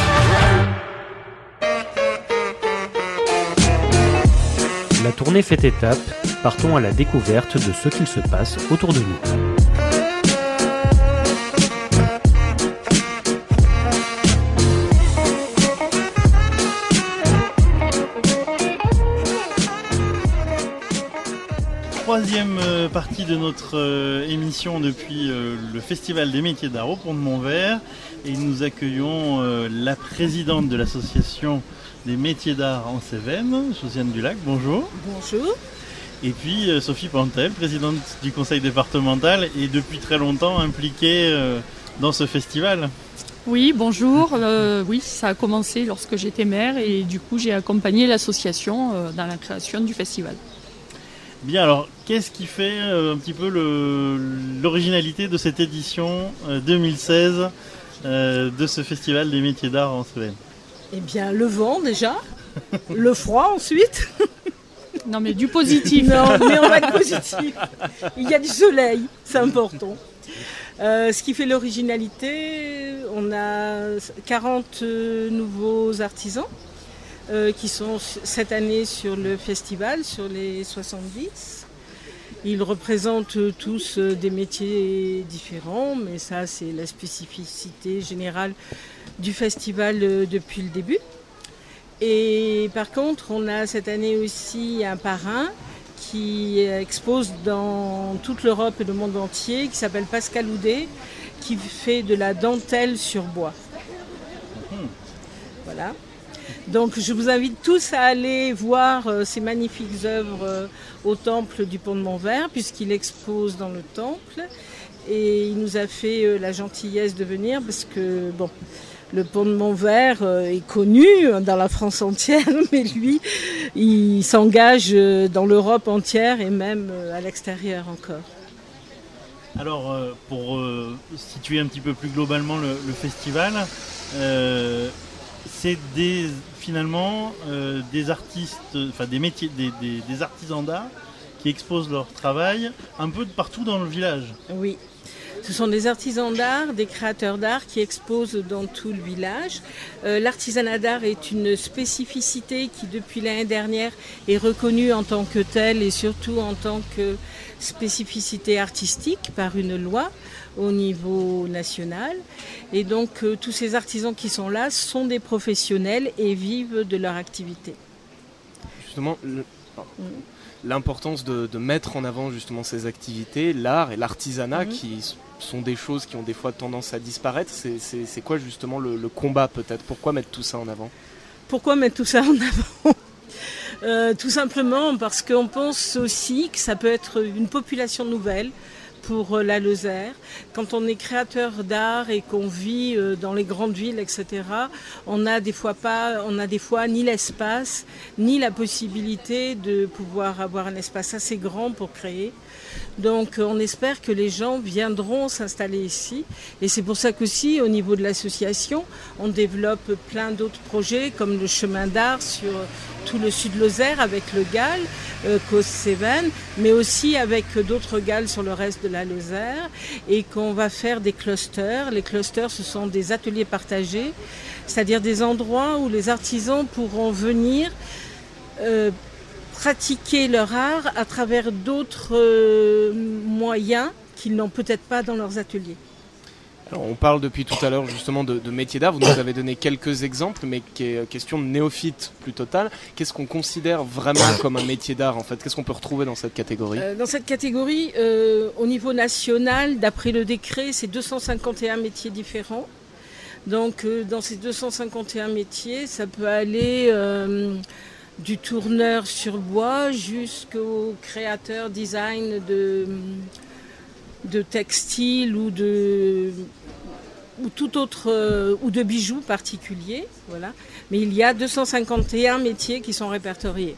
right. La tournée fait étape, partons à la découverte de ce qu'il se passe autour de nous. Troisième euh, partie de notre euh, émission depuis euh, le Festival des métiers d'art au Pont de Montvert, et nous accueillons euh, la présidente de l'association des métiers d'art en Cévennes, Josiane Dulac, bonjour. Bonjour. Et puis euh, Sophie Pantel, présidente du conseil départemental et depuis très longtemps impliquée euh, dans ce festival. Oui, bonjour. Euh, oui, ça a commencé lorsque j'étais maire et du coup j'ai accompagné l'association euh, dans la création du festival. Bien, alors qu'est-ce qui fait euh, un petit peu le, l'originalité de cette édition euh, deux mille seize euh, de ce festival des métiers d'art en Cévennes? Eh bien, le vent déjà, le froid ensuite. Non, mais du positif. Non, mais on va être positif. Il y a du soleil, c'est important. Euh, ce qui fait l'originalité, on a quarante nouveaux artisans euh, qui sont cette année sur le festival, sur les soixante-dix. Ils représentent tous des métiers différents, mais ça c'est la spécificité générale du festival depuis le début. Et par contre, on a cette année aussi un parrain qui expose dans toute l'Europe et le monde entier, qui s'appelle Pascal Houdet, qui fait de la dentelle sur bois. Voilà. Donc je vous invite tous à aller voir euh, ces magnifiques œuvres euh, au temple du Pont de Montvert, puisqu'il expose dans le temple. Et il nous a fait euh, la gentillesse de venir parce que bon, le Pont de Montvert euh, est connu dans la France entière, mais lui, il s'engage euh, dans l'Europe entière et même euh, à l'extérieur encore. Alors, euh, pour euh, situer un petit peu plus globalement le, le festival, euh, c'est des, finalement euh, des artistes, enfin des métiers, des, des, des artisans d'art qui exposent leur travail un peu de partout dans le village. Oui. Ce sont des artisans d'art, des créateurs d'art qui exposent dans tout le village. Euh, l'artisanat d'art est une spécificité qui, depuis l'année dernière, est reconnue en tant que telle et surtout en tant que spécificité artistique par une loi au niveau national. Et donc, euh, tous ces artisans qui sont là sont des professionnels et vivent de leur activité. Justement, le... l'importance de, de mettre en avant justement ces activités, l'art et l'artisanat, mmh. qui sont des choses qui ont des fois tendance à disparaître. C'est, c'est, c'est quoi justement le, le combat peut-être ? Pourquoi mettre tout ça en avant ? Pourquoi mettre tout ça en avant ? euh, Tout simplement parce qu'on pense aussi que ça peut être une population nouvelle pour la Lozère. Quand on est créateur d'art et qu'on vit dans les grandes villes, et cetera, on a des fois pas, on a des fois ni l'espace, ni la possibilité de pouvoir avoir un espace assez grand pour créer. Donc on espère que les gens viendront s'installer ici. Et c'est pour ça qu'aussi, au niveau de l'association, on développe plein d'autres projets, comme le chemin d'art sur tout le sud Lozère avec le Gall, euh, Cause-Cévennes, mais aussi avec d'autres Galles sur le reste de la Lozère, et qu'on va faire des clusters. Les clusters, ce sont des ateliers partagés, c'est-à-dire des endroits où les artisans pourront venir euh, pratiquer leur art à travers d'autres euh, moyens qu'ils n'ont peut-être pas dans leurs ateliers. Alors, on parle depuis tout à l'heure justement de, de métiers d'art, vous nous avez donné quelques exemples, mais qui est question de néophyte plus totale. Qu'est-ce qu'on considère vraiment comme un métier d'art en fait ? Qu'est-ce qu'on peut retrouver dans cette catégorie ? euh, Dans cette catégorie, euh, au niveau national, d'après le décret, c'est deux cent cinquante et un métiers différents. Donc euh, dans ces deux cent cinquante et un métiers, ça peut aller euh, du tourneur sur bois jusqu'au créateur design de, de textile ou de... ou tout autre euh, ou de bijoux particuliers, voilà. Mais il y a deux cent cinquante et un métiers qui sont répertoriés.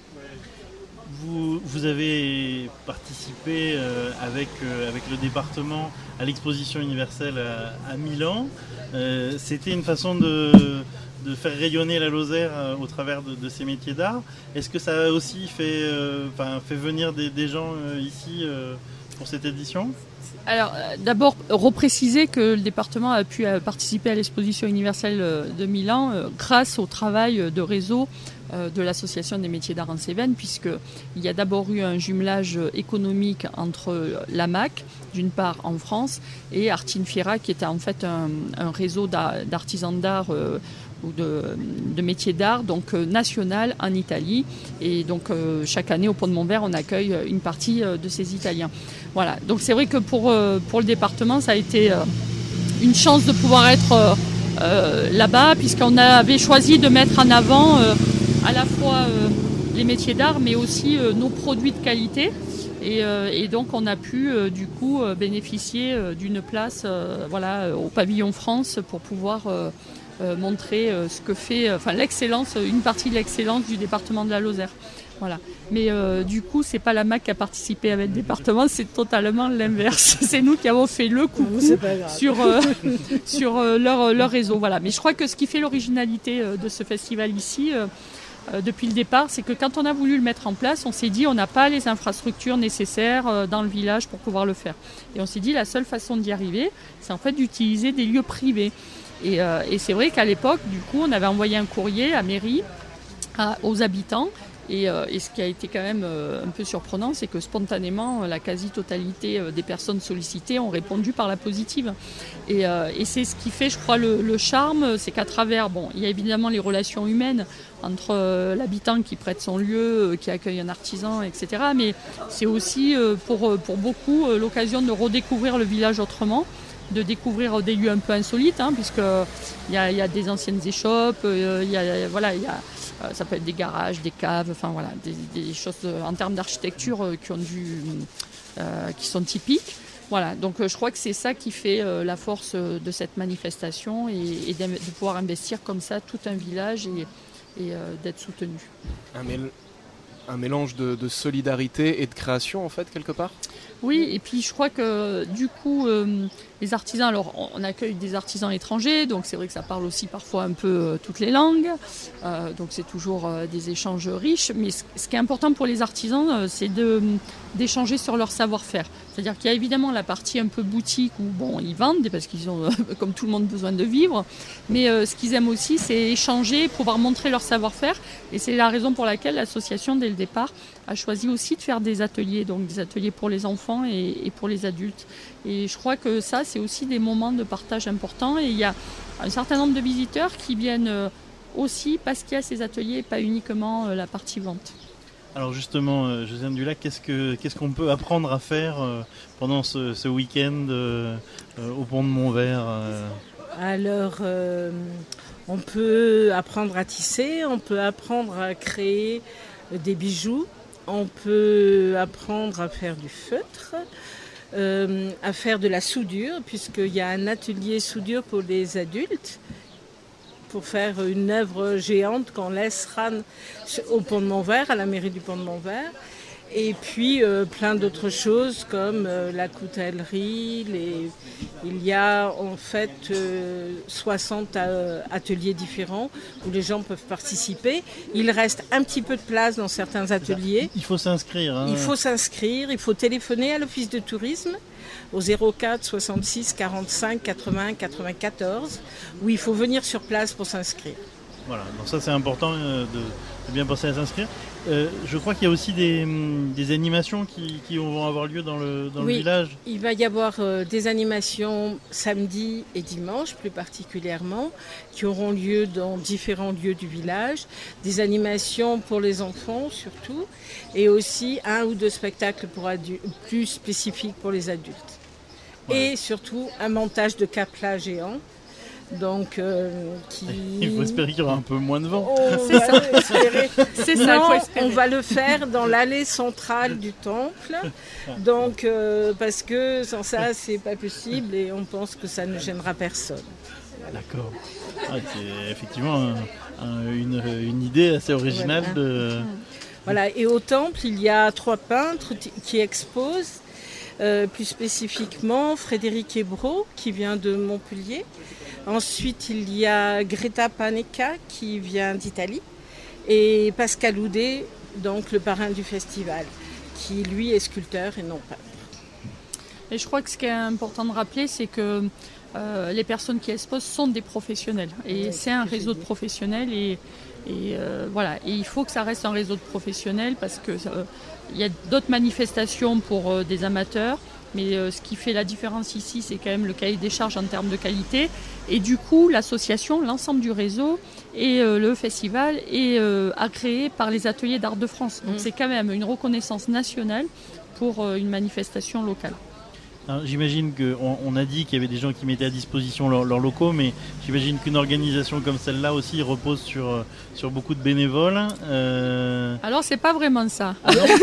Vous, vous avez participé euh, avec, euh, avec le département à l'exposition universelle à, à Milan. Euh, c'était une façon de, de faire rayonner la Lozère euh, au travers de, de ces métiers d'art. Est-ce que ça a aussi fait, euh, fait venir des, des gens euh, ici euh, pour cette édition ? Alors, euh, d'abord, repréciser que le département a pu euh, participer à l'exposition universelle euh, de Milan euh, grâce au travail de réseau euh, de l'association des métiers d'art en Cévennes, puisqu'il y a d'abord eu un jumelage économique entre l'A M A C, d'une part en France, et Artine Fiera, qui était en fait un, un réseau d'artisans d'art euh, ou de, de métiers d'art, donc euh, national en Italie. Et donc euh, chaque année au Pont de Montvert, on accueille une partie euh, de ces Italiens. Voilà. Donc c'est vrai que pour euh, pour le département, ça a été euh, une chance de pouvoir être euh, euh, là-bas, puisqu'on avait choisi de mettre en avant euh, à la fois euh, les métiers d'art, mais aussi euh, nos produits de qualité. Et, euh, et donc on a pu euh, du coup euh, bénéficier euh, d'une place, euh, voilà, au pavillon France pour pouvoir euh, Euh, montrer euh, ce que fait, euh, enfin l'excellence, une partie de l'excellence du département de la Lozère. Voilà. Mais euh, du coup, c'est pas la M A C qui a participé avec le département, c'est totalement l'inverse. C'est nous qui avons fait le coucou sur euh, sur euh, leur leur réseau. Voilà. Mais je crois que ce qui fait l'originalité euh, de ce festival ici, euh, euh, depuis le départ, c'est que quand on a voulu le mettre en place, on s'est dit on n'a pas les infrastructures nécessaires euh, dans le village pour pouvoir le faire. Et on s'est dit la seule façon d'y arriver, c'est en fait d'utiliser des lieux privés. Et, euh, et c'est vrai qu'à l'époque, du coup, on avait envoyé un courrier à mairie, à, aux habitants. Et, euh, et ce qui a été quand même euh, un peu surprenant, c'est que spontanément, la quasi-totalité euh, des personnes sollicitées ont répondu par la positive. Et, euh, et c'est ce qui fait, je crois, le, le charme, c'est qu'à travers, bon, il y a évidemment les relations humaines entre euh, l'habitant qui prête son lieu, euh, qui accueille un artisan, et cetera. Mais c'est aussi euh, pour, pour beaucoup euh, l'occasion de redécouvrir le village autrement. de découvrir des lieux un peu insolites, hein, puisqu'il y a, y a des anciennes échoppes, euh, y a, voilà, y a, euh, ça peut être des garages, des caves, enfin voilà, des, des choses euh, en termes d'architecture euh, qui, ont dû, euh, qui sont typiques. Voilà, donc euh, je crois que c'est ça qui fait euh, la force euh, de cette manifestation et, et de, de pouvoir investir comme ça tout un village et, et euh, d'être soutenu. Un, mél- un mélange de, de solidarité et de création en fait quelque part ? Oui, et puis je crois que du coup, euh, les artisans, alors on accueille des artisans étrangers, donc c'est vrai que ça parle aussi parfois un peu euh, toutes les langues, euh, donc c'est toujours euh, des échanges riches, mais ce, ce qui est important pour les artisans, euh, c'est de, d'échanger sur leur savoir-faire. C'est-à-dire qu'il y a évidemment la partie un peu boutique où bon, ils vendent, parce qu'ils ont, euh, comme tout le monde, besoin de vivre, mais euh, ce qu'ils aiment aussi, c'est échanger, pouvoir montrer leur savoir-faire, et c'est la raison pour laquelle l'association, dès le départ, a choisi aussi de faire des ateliers, donc des ateliers pour les enfants et, et pour les adultes. Et je crois que ça, c'est aussi des moments de partage importants. Et il y a un certain nombre de visiteurs qui viennent aussi parce qu'il y a ces ateliers, pas uniquement la partie vente. Alors justement, euh, Josiane Dulac, qu'est-ce, que, qu'est-ce qu'on peut apprendre à faire euh, pendant ce, ce week-end euh, euh, au pont de Montvert euh... Alors, euh, on peut apprendre à tisser, on peut apprendre à créer des bijoux, on peut apprendre à faire du feutre, euh, à faire de la soudure, puisqu'il y a un atelier soudure pour les adultes, pour faire une œuvre géante qu'on laissera au Pont de Montvert, à la mairie du Pont de Montvert. Et puis euh, plein d'autres choses comme euh, la coutellerie. Les... Il y a en fait euh, soixante euh, ateliers différents où les gens peuvent participer. Il reste un petit peu de place dans certains ateliers. Il faut s'inscrire. Hein. Il faut s'inscrire, il faut téléphoner à l'office de tourisme au zéro quatre soixante-six quarante-cinq quatre-vingts quatre-vingt-quatorze où il faut venir sur place pour s'inscrire. Voilà, donc ça c'est important euh, de, de bien penser à s'inscrire. Euh, je crois qu'il y a aussi des, des animations qui, qui vont avoir lieu dans le, dans oui, le village. Il va y avoir euh, des animations samedi et dimanche plus particulièrement qui auront lieu dans différents lieux du village. Des animations pour les enfants surtout et aussi un ou deux spectacles pour adultes, plus spécifiques pour les adultes. Ouais. Et surtout un montage de capla géant. Donc, euh, qui... Il faut espérer qu'il y aura un peu moins de vent. Oh, c'est ça. Espérer. C'est ça, non, il faut espérer. On va le faire dans l'allée centrale du temple. Donc, euh, parce que sans ça, c'est pas possible et on pense que ça ne gênera personne. Voilà. D'accord. Ah, c'est effectivement un, un, une, une idée assez originale. Voilà. De... Voilà. Et au temple, il y a trois peintres t- qui exposent. Euh, plus spécifiquement, Frédéric Hébrault, qui vient de Montpellier. Ensuite, il y a Greta Panecka, qui vient d'Italie. Et Pascal Houdet, donc le parrain du festival, qui lui est sculpteur et non peintre. Et je crois que ce qui est important de rappeler, c'est que euh, les personnes qui exposent sont des professionnels. Et oui, c'est un réseau de professionnels. Et, et, euh, voilà. et il faut que ça reste un réseau de professionnels parce que... Euh, Il y a d'autres manifestations pour euh, des amateurs, mais euh, ce qui fait la différence ici, c'est quand même le cahier des charges en termes de qualité. Et du coup, l'association, l'ensemble du réseau et euh, le festival est euh, agréé par les ateliers d'art de France. Donc mmh. c'est quand même une reconnaissance nationale pour euh, une manifestation locale. Alors, j'imagine qu'on on a dit qu'il y avait des gens qui mettaient à disposition leurs leur locaux, mais j'imagine qu'une organisation comme celle-là aussi repose sur, sur beaucoup de bénévoles. Euh... Alors, c'est pas vraiment ça.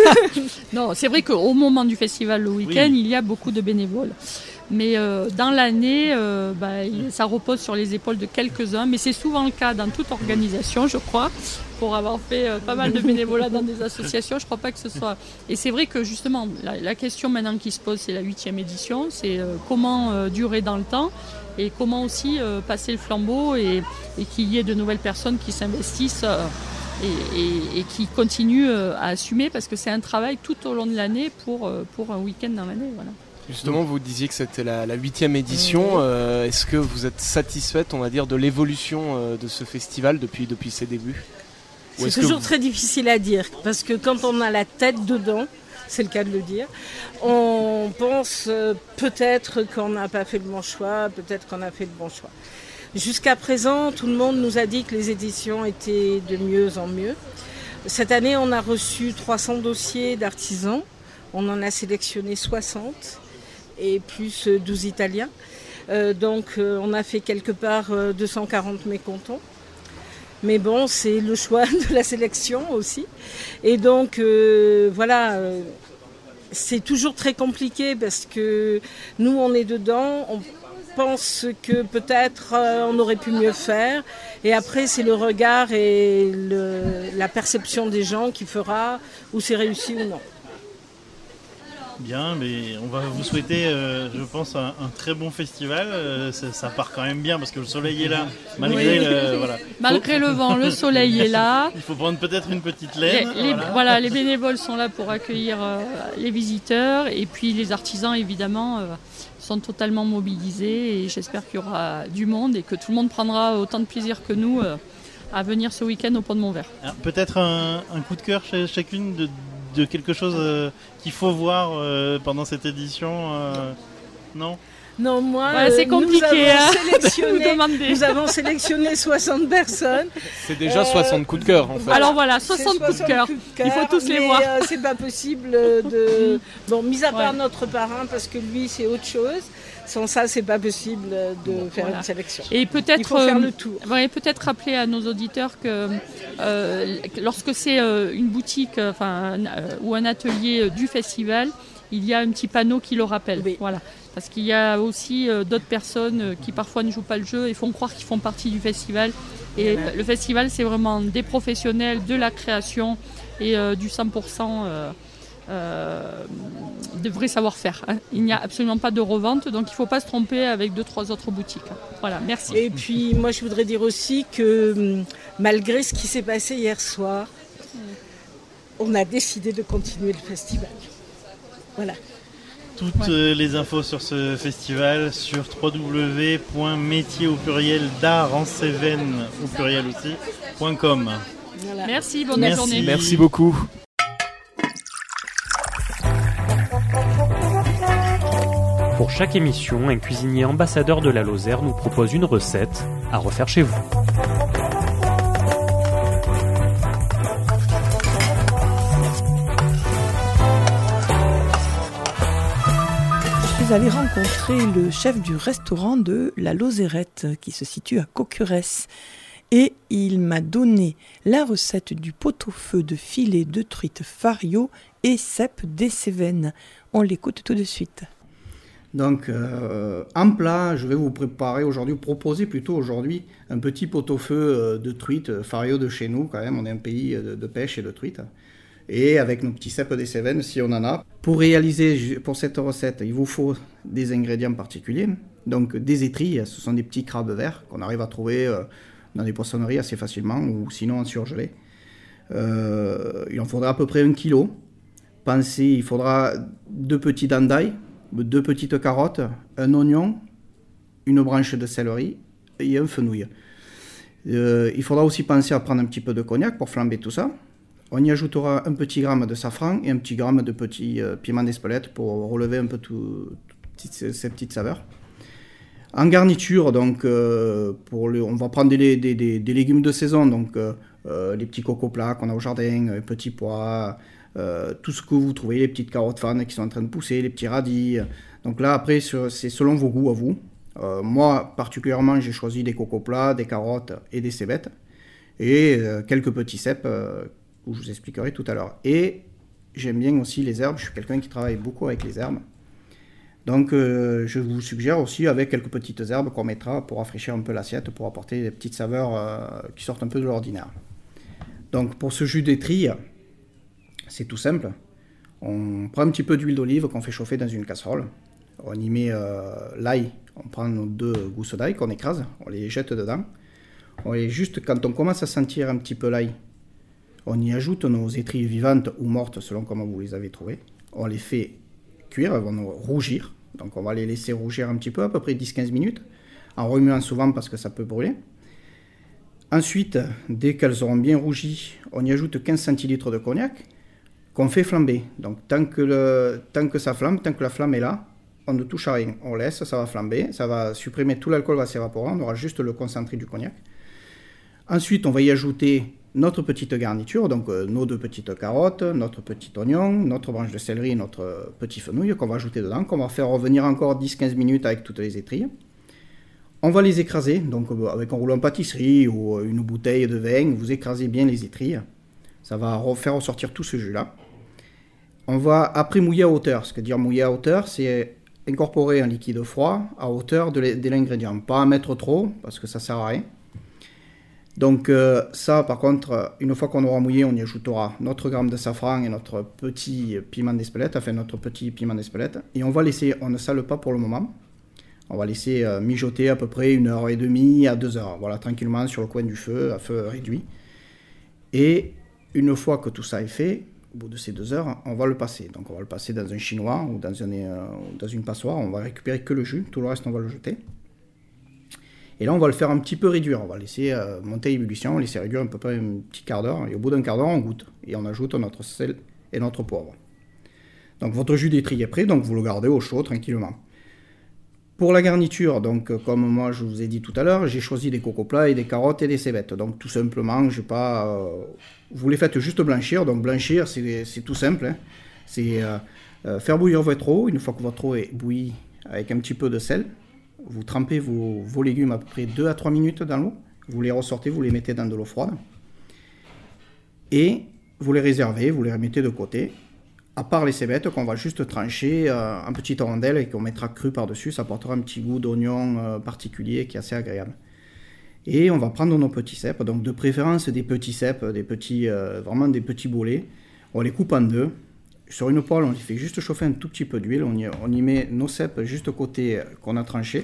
Non, c'est vrai qu'au moment du festival le week-end, oui. il y a beaucoup de bénévoles. Mais euh, dans l'année, euh, bah, ça repose sur les épaules de quelques-uns. Mais c'est souvent le cas dans toute organisation, je crois. Pour avoir fait euh, pas mal de bénévolat dans des associations, je crois pas que ce soit... Et c'est vrai que justement, la, la question maintenant qui se pose, c'est la huitième édition. C'est euh, comment euh, durer dans le temps et comment aussi euh, passer le flambeau et, et qu'il y ait de nouvelles personnes qui s'investissent euh, et, et, et qui continuent euh, à assumer parce que c'est un travail tout au long de l'année pour, euh, pour un week-end dans l'année. Voilà. Justement, vous disiez que c'était la, la huitième édition. Euh, est-ce que vous êtes satisfaite, on va dire, de l'évolution euh, de ce festival depuis, depuis ses débuts ? C'est toujours vous... très difficile à dire, parce que quand on a la tête dedans, c'est le cas de le dire, on pense euh, peut-être qu'on n'a pas fait le bon choix, peut-être qu'on a fait le bon choix. Jusqu'à présent, tout le monde nous a dit que les éditions étaient de mieux en mieux. Cette année, on a reçu trois cents dossiers d'artisans, on en a sélectionné soixante, et plus douze Italiens. Euh, donc euh, on a fait quelque part euh, deux cent quarante mécontents. Mais bon, c'est le choix de la sélection aussi. Et donc euh, voilà, euh, c'est toujours très compliqué parce que nous on est dedans, on pense que peut-être euh, on aurait pu mieux faire. Et après c'est le regard et le, la perception des gens qui fera où c'est réussi ou non. Bien, mais on va vous souhaiter, euh, je pense, un, un très bon festival. Euh, ça, ça part quand même bien parce que le soleil est là, malgré, oui. le, voilà. malgré le vent, le soleil est là. Il faut prendre peut-être une petite laine. Les, les, voilà. voilà, les bénévoles sont là pour accueillir euh, les visiteurs et puis les artisans, évidemment, euh, sont totalement mobilisés et j'espère qu'il y aura du monde et que tout le monde prendra autant de plaisir que nous euh, à venir ce week-end au Pont de Montvert. Alors, peut-être un, un coup de cœur chez chacune de de quelque chose euh, qu'il faut voir euh, pendant cette édition, euh, non ? Non, moi, ouais, c'est compliqué, nous avons, hein, sélectionné, nous, nous avons sélectionné soixante personnes. C'est déjà euh, soixante coups de cœur, en fait. Alors voilà, soixante coups de cœur. Il faut tous les voir. Euh, c'est pas possible de... Bon, mis à part ouais. notre parrain, parce que lui, c'est autre chose. Sans ça, c'est pas possible de bon, faire voilà. une sélection. Et peut-être, il faut faire le tour. Euh, ouais, peut-être rappeler à nos auditeurs que euh, lorsque c'est euh, une boutique enfin, euh, ou un atelier du festival, il y a un petit panneau qui le rappelle. Oui. Voilà. Parce qu'il y a aussi euh, d'autres personnes euh, qui parfois ne jouent pas le jeu et font croire qu'ils font partie du festival. Et voilà. Le festival, c'est vraiment des professionnels de la création et euh, du cent pour cent euh, euh, de vrai savoir-faire. Hein. Il n'y a absolument pas de revente, donc il ne faut pas se tromper avec deux, trois autres boutiques. Voilà, merci. Et puis, moi, je voudrais dire aussi que malgré ce qui s'est passé hier soir, on a décidé de continuer le festival. Voilà. Toutes ouais. les infos sur ce festival sur w w w point métier au pluriel d'art en Cévennes au pluriel aussi point com. Voilà. Merci, bonne Merci. journée. Merci beaucoup. Pour chaque émission, un cuisinier ambassadeur de la Lozère nous propose une recette à refaire chez vous. J'allais rencontrer le chef du restaurant de la Lozérette qui se situe à Cocurès et il m'a donné la recette du pot-au-feu de filet de truite fario et cèpe des Cévennes. On l'écoute tout de suite. Donc euh, en plat, je vais vous préparer aujourd'hui, proposer plutôt aujourd'hui un petit pot-au-feu de truite fario de chez nous quand même, on est un pays de, de pêche et de truite. Et avec nos petits cèpes des Cévennes si on en a. Pour réaliser pour cette recette, il vous faut des ingrédients particuliers. Donc des étrilles, ce sont des petits crabes verts qu'on arrive à trouver dans les poissonneries assez facilement ou sinon en surgelé. Euh, il en faudra à peu près un kilo. Pensez, il faudra deux petits dents d'ail, deux petites carottes, un oignon, une branche de céleri et un fenouil. Euh, il faudra aussi penser à prendre un petit peu de cognac pour flamber tout ça. On y ajoutera un petit gramme de safran et un petit gramme de petits euh, piments d'Espelette pour relever un peu tout, tout, ces petites saveurs. En garniture, donc, euh, pour le, on va prendre des, des, des, des légumes de saison, donc euh, euh, les petits cocoplats qu'on a au jardin, les petits pois, euh, tout ce que vous trouvez, les petites carottes fanes qui sont en train de pousser, les petits radis. Donc là, après, c'est selon vos goûts à vous. Euh, moi, particulièrement, j'ai choisi des cocoplats, des carottes et des cébettes. Et euh, quelques petits cèpes euh, que je vous expliquerai tout à l'heure. Et j'aime bien aussi les herbes. Je suis quelqu'un qui travaille beaucoup avec les herbes. Donc, euh, je vous suggère aussi avec quelques petites herbes qu'on mettra pour rafraîchir un peu l'assiette, pour apporter des petites saveurs euh, qui sortent un peu de l'ordinaire. Donc, pour ce jus d'étrille, c'est tout simple. On prend un petit peu d'huile d'olive qu'on fait chauffer dans une casserole. On y met euh, l'ail. On prend nos deux gousses d'ail qu'on écrase. On les jette dedans. On les juste, quand on commence à sentir un petit peu l'ail, on y ajoute nos étrilles vivantes ou mortes, selon comment vous les avez trouvées. On les fait cuire, elles vont rougir. Donc on va les laisser rougir un petit peu, à peu près dix à quinze minutes, en remuant souvent parce que ça peut brûler. Ensuite, dès qu'elles auront bien rougi, on y ajoute quinze centilitres de cognac qu'on fait flamber. Donc tant que, le, tant que ça flambe, tant que la flamme est là, on ne touche à rien. On laisse, ça va flamber, ça va supprimer, tout l'alcool va s'évaporer, on aura juste le concentré du cognac. Ensuite, on va y ajouter notre petite garniture, donc euh, nos deux petites carottes, notre petit oignon, notre branche de céleri, notre petit fenouil qu'on va ajouter dedans, qu'on va faire revenir encore dix à quinze minutes avec toutes les étrilles. On va les écraser, donc avec un rouleau en pâtisserie ou une bouteille de vin, vous écrasez bien les étrilles. Ça va faire ressortir tout ce jus-là. On va après mouiller à hauteur. Ce que dire mouiller à hauteur, c'est incorporer un liquide froid à hauteur de l'ingrédient. Pas en mettre trop, parce que ça ne sert à rien. Donc euh, ça, par contre, une fois qu'on aura mouillé, on y ajoutera notre gramme de safran et notre petit piment d'Espelette, enfin notre petit piment d'Espelette. Et on va laisser, on ne sale pas pour le moment. On va laisser euh, mijoter à peu près une heure et demie à deux heures. Voilà, tranquillement sur le coin du feu, à feu réduit. Et une fois que tout ça est fait, au bout de ces deux heures, on va le passer. Donc on va le passer dans un chinois ou dans, un, euh, dans une passoire. On va récupérer que le jus, tout le reste on va le jeter. Et là on va le faire un petit peu réduire. On va laisser euh, monter à ébullition, on va laisser réduire à peu près un petit quart d'heure. Et au bout d'un quart d'heure, on goûte. Et on ajoute notre sel et notre poivre. Donc votre jus d'étrilles est prêt, donc vous le gardez au chaud tranquillement. Pour la garniture, donc comme moi je vous ai dit tout à l'heure, j'ai choisi des coco plats et des carottes et des cébettes. Donc tout simplement, je pas, euh, vous les faites juste blanchir. Donc blanchir, c'est, c'est tout simple. Hein. C'est euh, euh, faire bouillir votre eau. Une fois que votre eau est bouillie avec un petit peu de sel, vous trempez vos, vos légumes à peu près deux à trois minutes dans l'eau. Vous les ressortez, vous les mettez dans de l'eau froide. Et vous les réservez, vous les remettez de côté. À part les cébettes qu'on va juste trancher euh, en petites rondelles et qu'on mettra cru par-dessus, ça apportera un petit goût d'oignon euh, particulier qui est assez agréable. Et on va prendre nos petits cèpes, donc de préférence des petits cèpes, des petits, euh, vraiment des petits bolets. On les coupe en deux. Sur une poêle, on les fait juste chauffer un tout petit peu d'huile. On y, on y met nos cèpes juste au côté qu'on a tranché.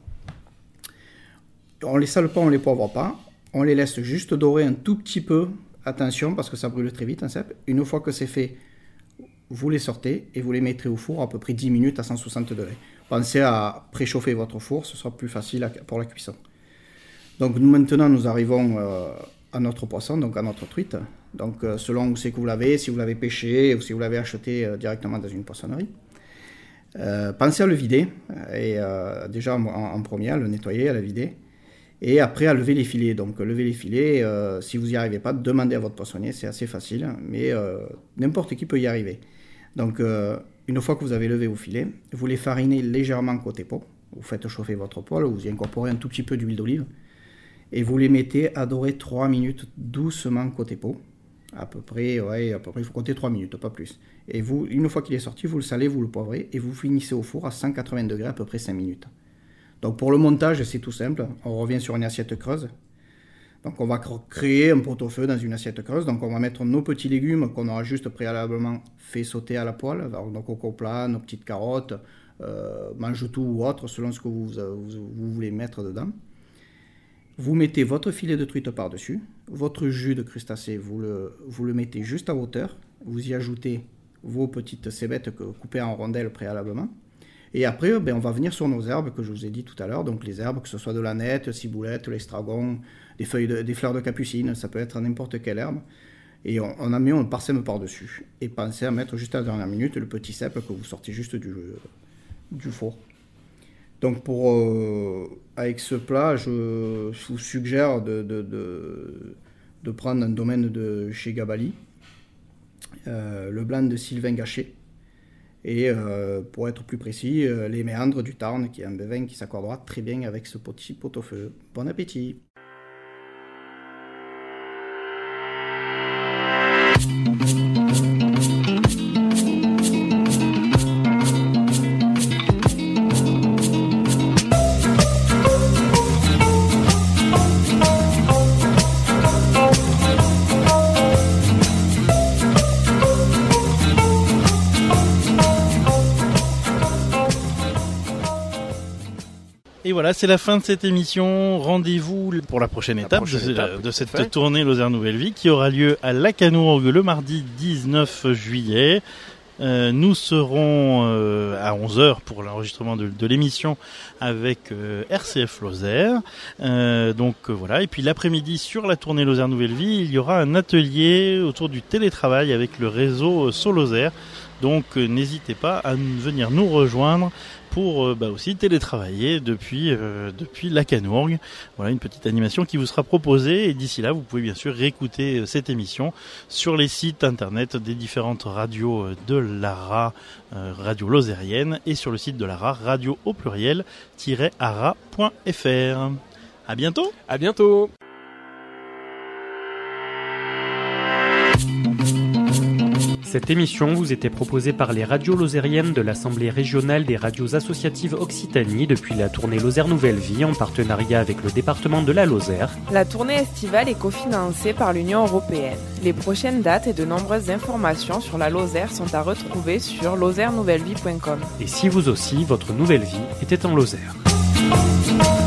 On les sale pas, on les poivre pas. On les laisse juste dorer un tout petit peu. Attention parce que ça brûle très vite un cèpe. Une fois que c'est fait, vous les sortez et vous les mettrez au four à peu près dix minutes à cent soixante degrés. Pensez à préchauffer votre four, ce sera plus facile pour la cuisson. Donc nous, maintenant, nous arrivons euh, à notre poisson, donc à notre truite. Donc euh, selon où c'est que vous l'avez, si vous l'avez pêché ou si vous l'avez acheté euh, directement dans une poissonnerie. Euh, pensez à le vider, et euh, déjà en, en premier, à le nettoyer, à le vider. Et après à lever les filets. Donc lever les filets, euh, si vous n'y arrivez pas, demandez à votre poissonnier, c'est assez facile, mais euh, n'importe qui peut y arriver. Donc, euh, une fois que vous avez levé vos filets, vous les farinez légèrement côté pot. Vous faites chauffer votre poêle, vous y incorporez un tout petit peu d'huile d'olive. Et vous les mettez à dorer trois minutes doucement côté pot. À peu près, ouais, à peu près, il faut compter trois minutes, pas plus. Et vous, une fois qu'il est sorti, vous le salez, vous le poivrez et vous finissez au four à cent quatre-vingts degrés à peu près cinq minutes. Donc, pour le montage, c'est tout simple. On revient sur une assiette creuse. Donc on va créer un pot-au-feu dans une assiette creuse. Donc on va mettre nos petits légumes qu'on aura juste préalablement fait sauter à la poêle. Alors, nos coco plats, nos petites carottes, euh, mange-tout ou autre, selon ce que vous, vous, vous voulez mettre dedans. Vous mettez votre filet de truite par-dessus. Votre jus de crustacé, vous le, vous le mettez juste à hauteur. Vous y ajoutez vos petites cébettes coupées en rondelles préalablement. Et après, ben, on va venir sur nos herbes que je vous ai dit tout à l'heure. Donc les herbes, que ce soit de l'aneth, ciboulette, l'estragon, des, feuilles de, des fleurs de capucine, ça peut être n'importe quelle herbe. Et on, on en met, on parsème par-dessus. Et pensez à mettre juste à la dernière minute le petit cèpe que vous sortez juste du, du four. Donc pour, euh, avec ce plat, je, je vous suggère de, de, de, de prendre un domaine de chez Gabali, euh, le blanc de Sylvain Gachet. Et euh, pour être plus précis, euh, les méandres du Tarn, qui est un vin qui s'accordera très bien avec ce petit pot-au-feu. Bon appétit! Et voilà, c'est la fin de cette émission. Rendez-vous pour la prochaine la étape, prochaine de, étape de cette fait. tournée Lozère Nouvelle Vie qui aura lieu à Lacanau le mardi dix-neuf juillet. Euh, nous serons euh, à onze heures pour l'enregistrement de, de l'émission avec euh, R C F Lozère. Euh, donc euh, voilà. Et puis l'après-midi sur la tournée Lozère Nouvelle Vie, il y aura un atelier autour du télétravail avec le réseau Solozère. Donc euh, n'hésitez pas à venir nous rejoindre pour euh, bah, aussi télétravailler depuis euh, depuis la Canourgue. Voilà une petite animation qui vous sera proposée et d'ici là vous pouvez bien sûr réécouter euh, cette émission sur les sites internet des différentes radios euh, de l'A R A, euh, radio lozérienne, et sur le site de l'A R A, radio au pluriel ara point f r. À bientôt. À bientôt. Cette émission vous était proposée par les radios lozériennes de l'Assemblée régionale des radios associatives Occitanie depuis la tournée Lozère Nouvelle Vie en partenariat avec le département de la Lozère. La tournée estivale est cofinancée par l'Union européenne. Les prochaines dates et de nombreuses informations sur la Lozère sont à retrouver sur lozère nouvelle vie point com. Et si vous aussi, votre nouvelle vie était en Lozère.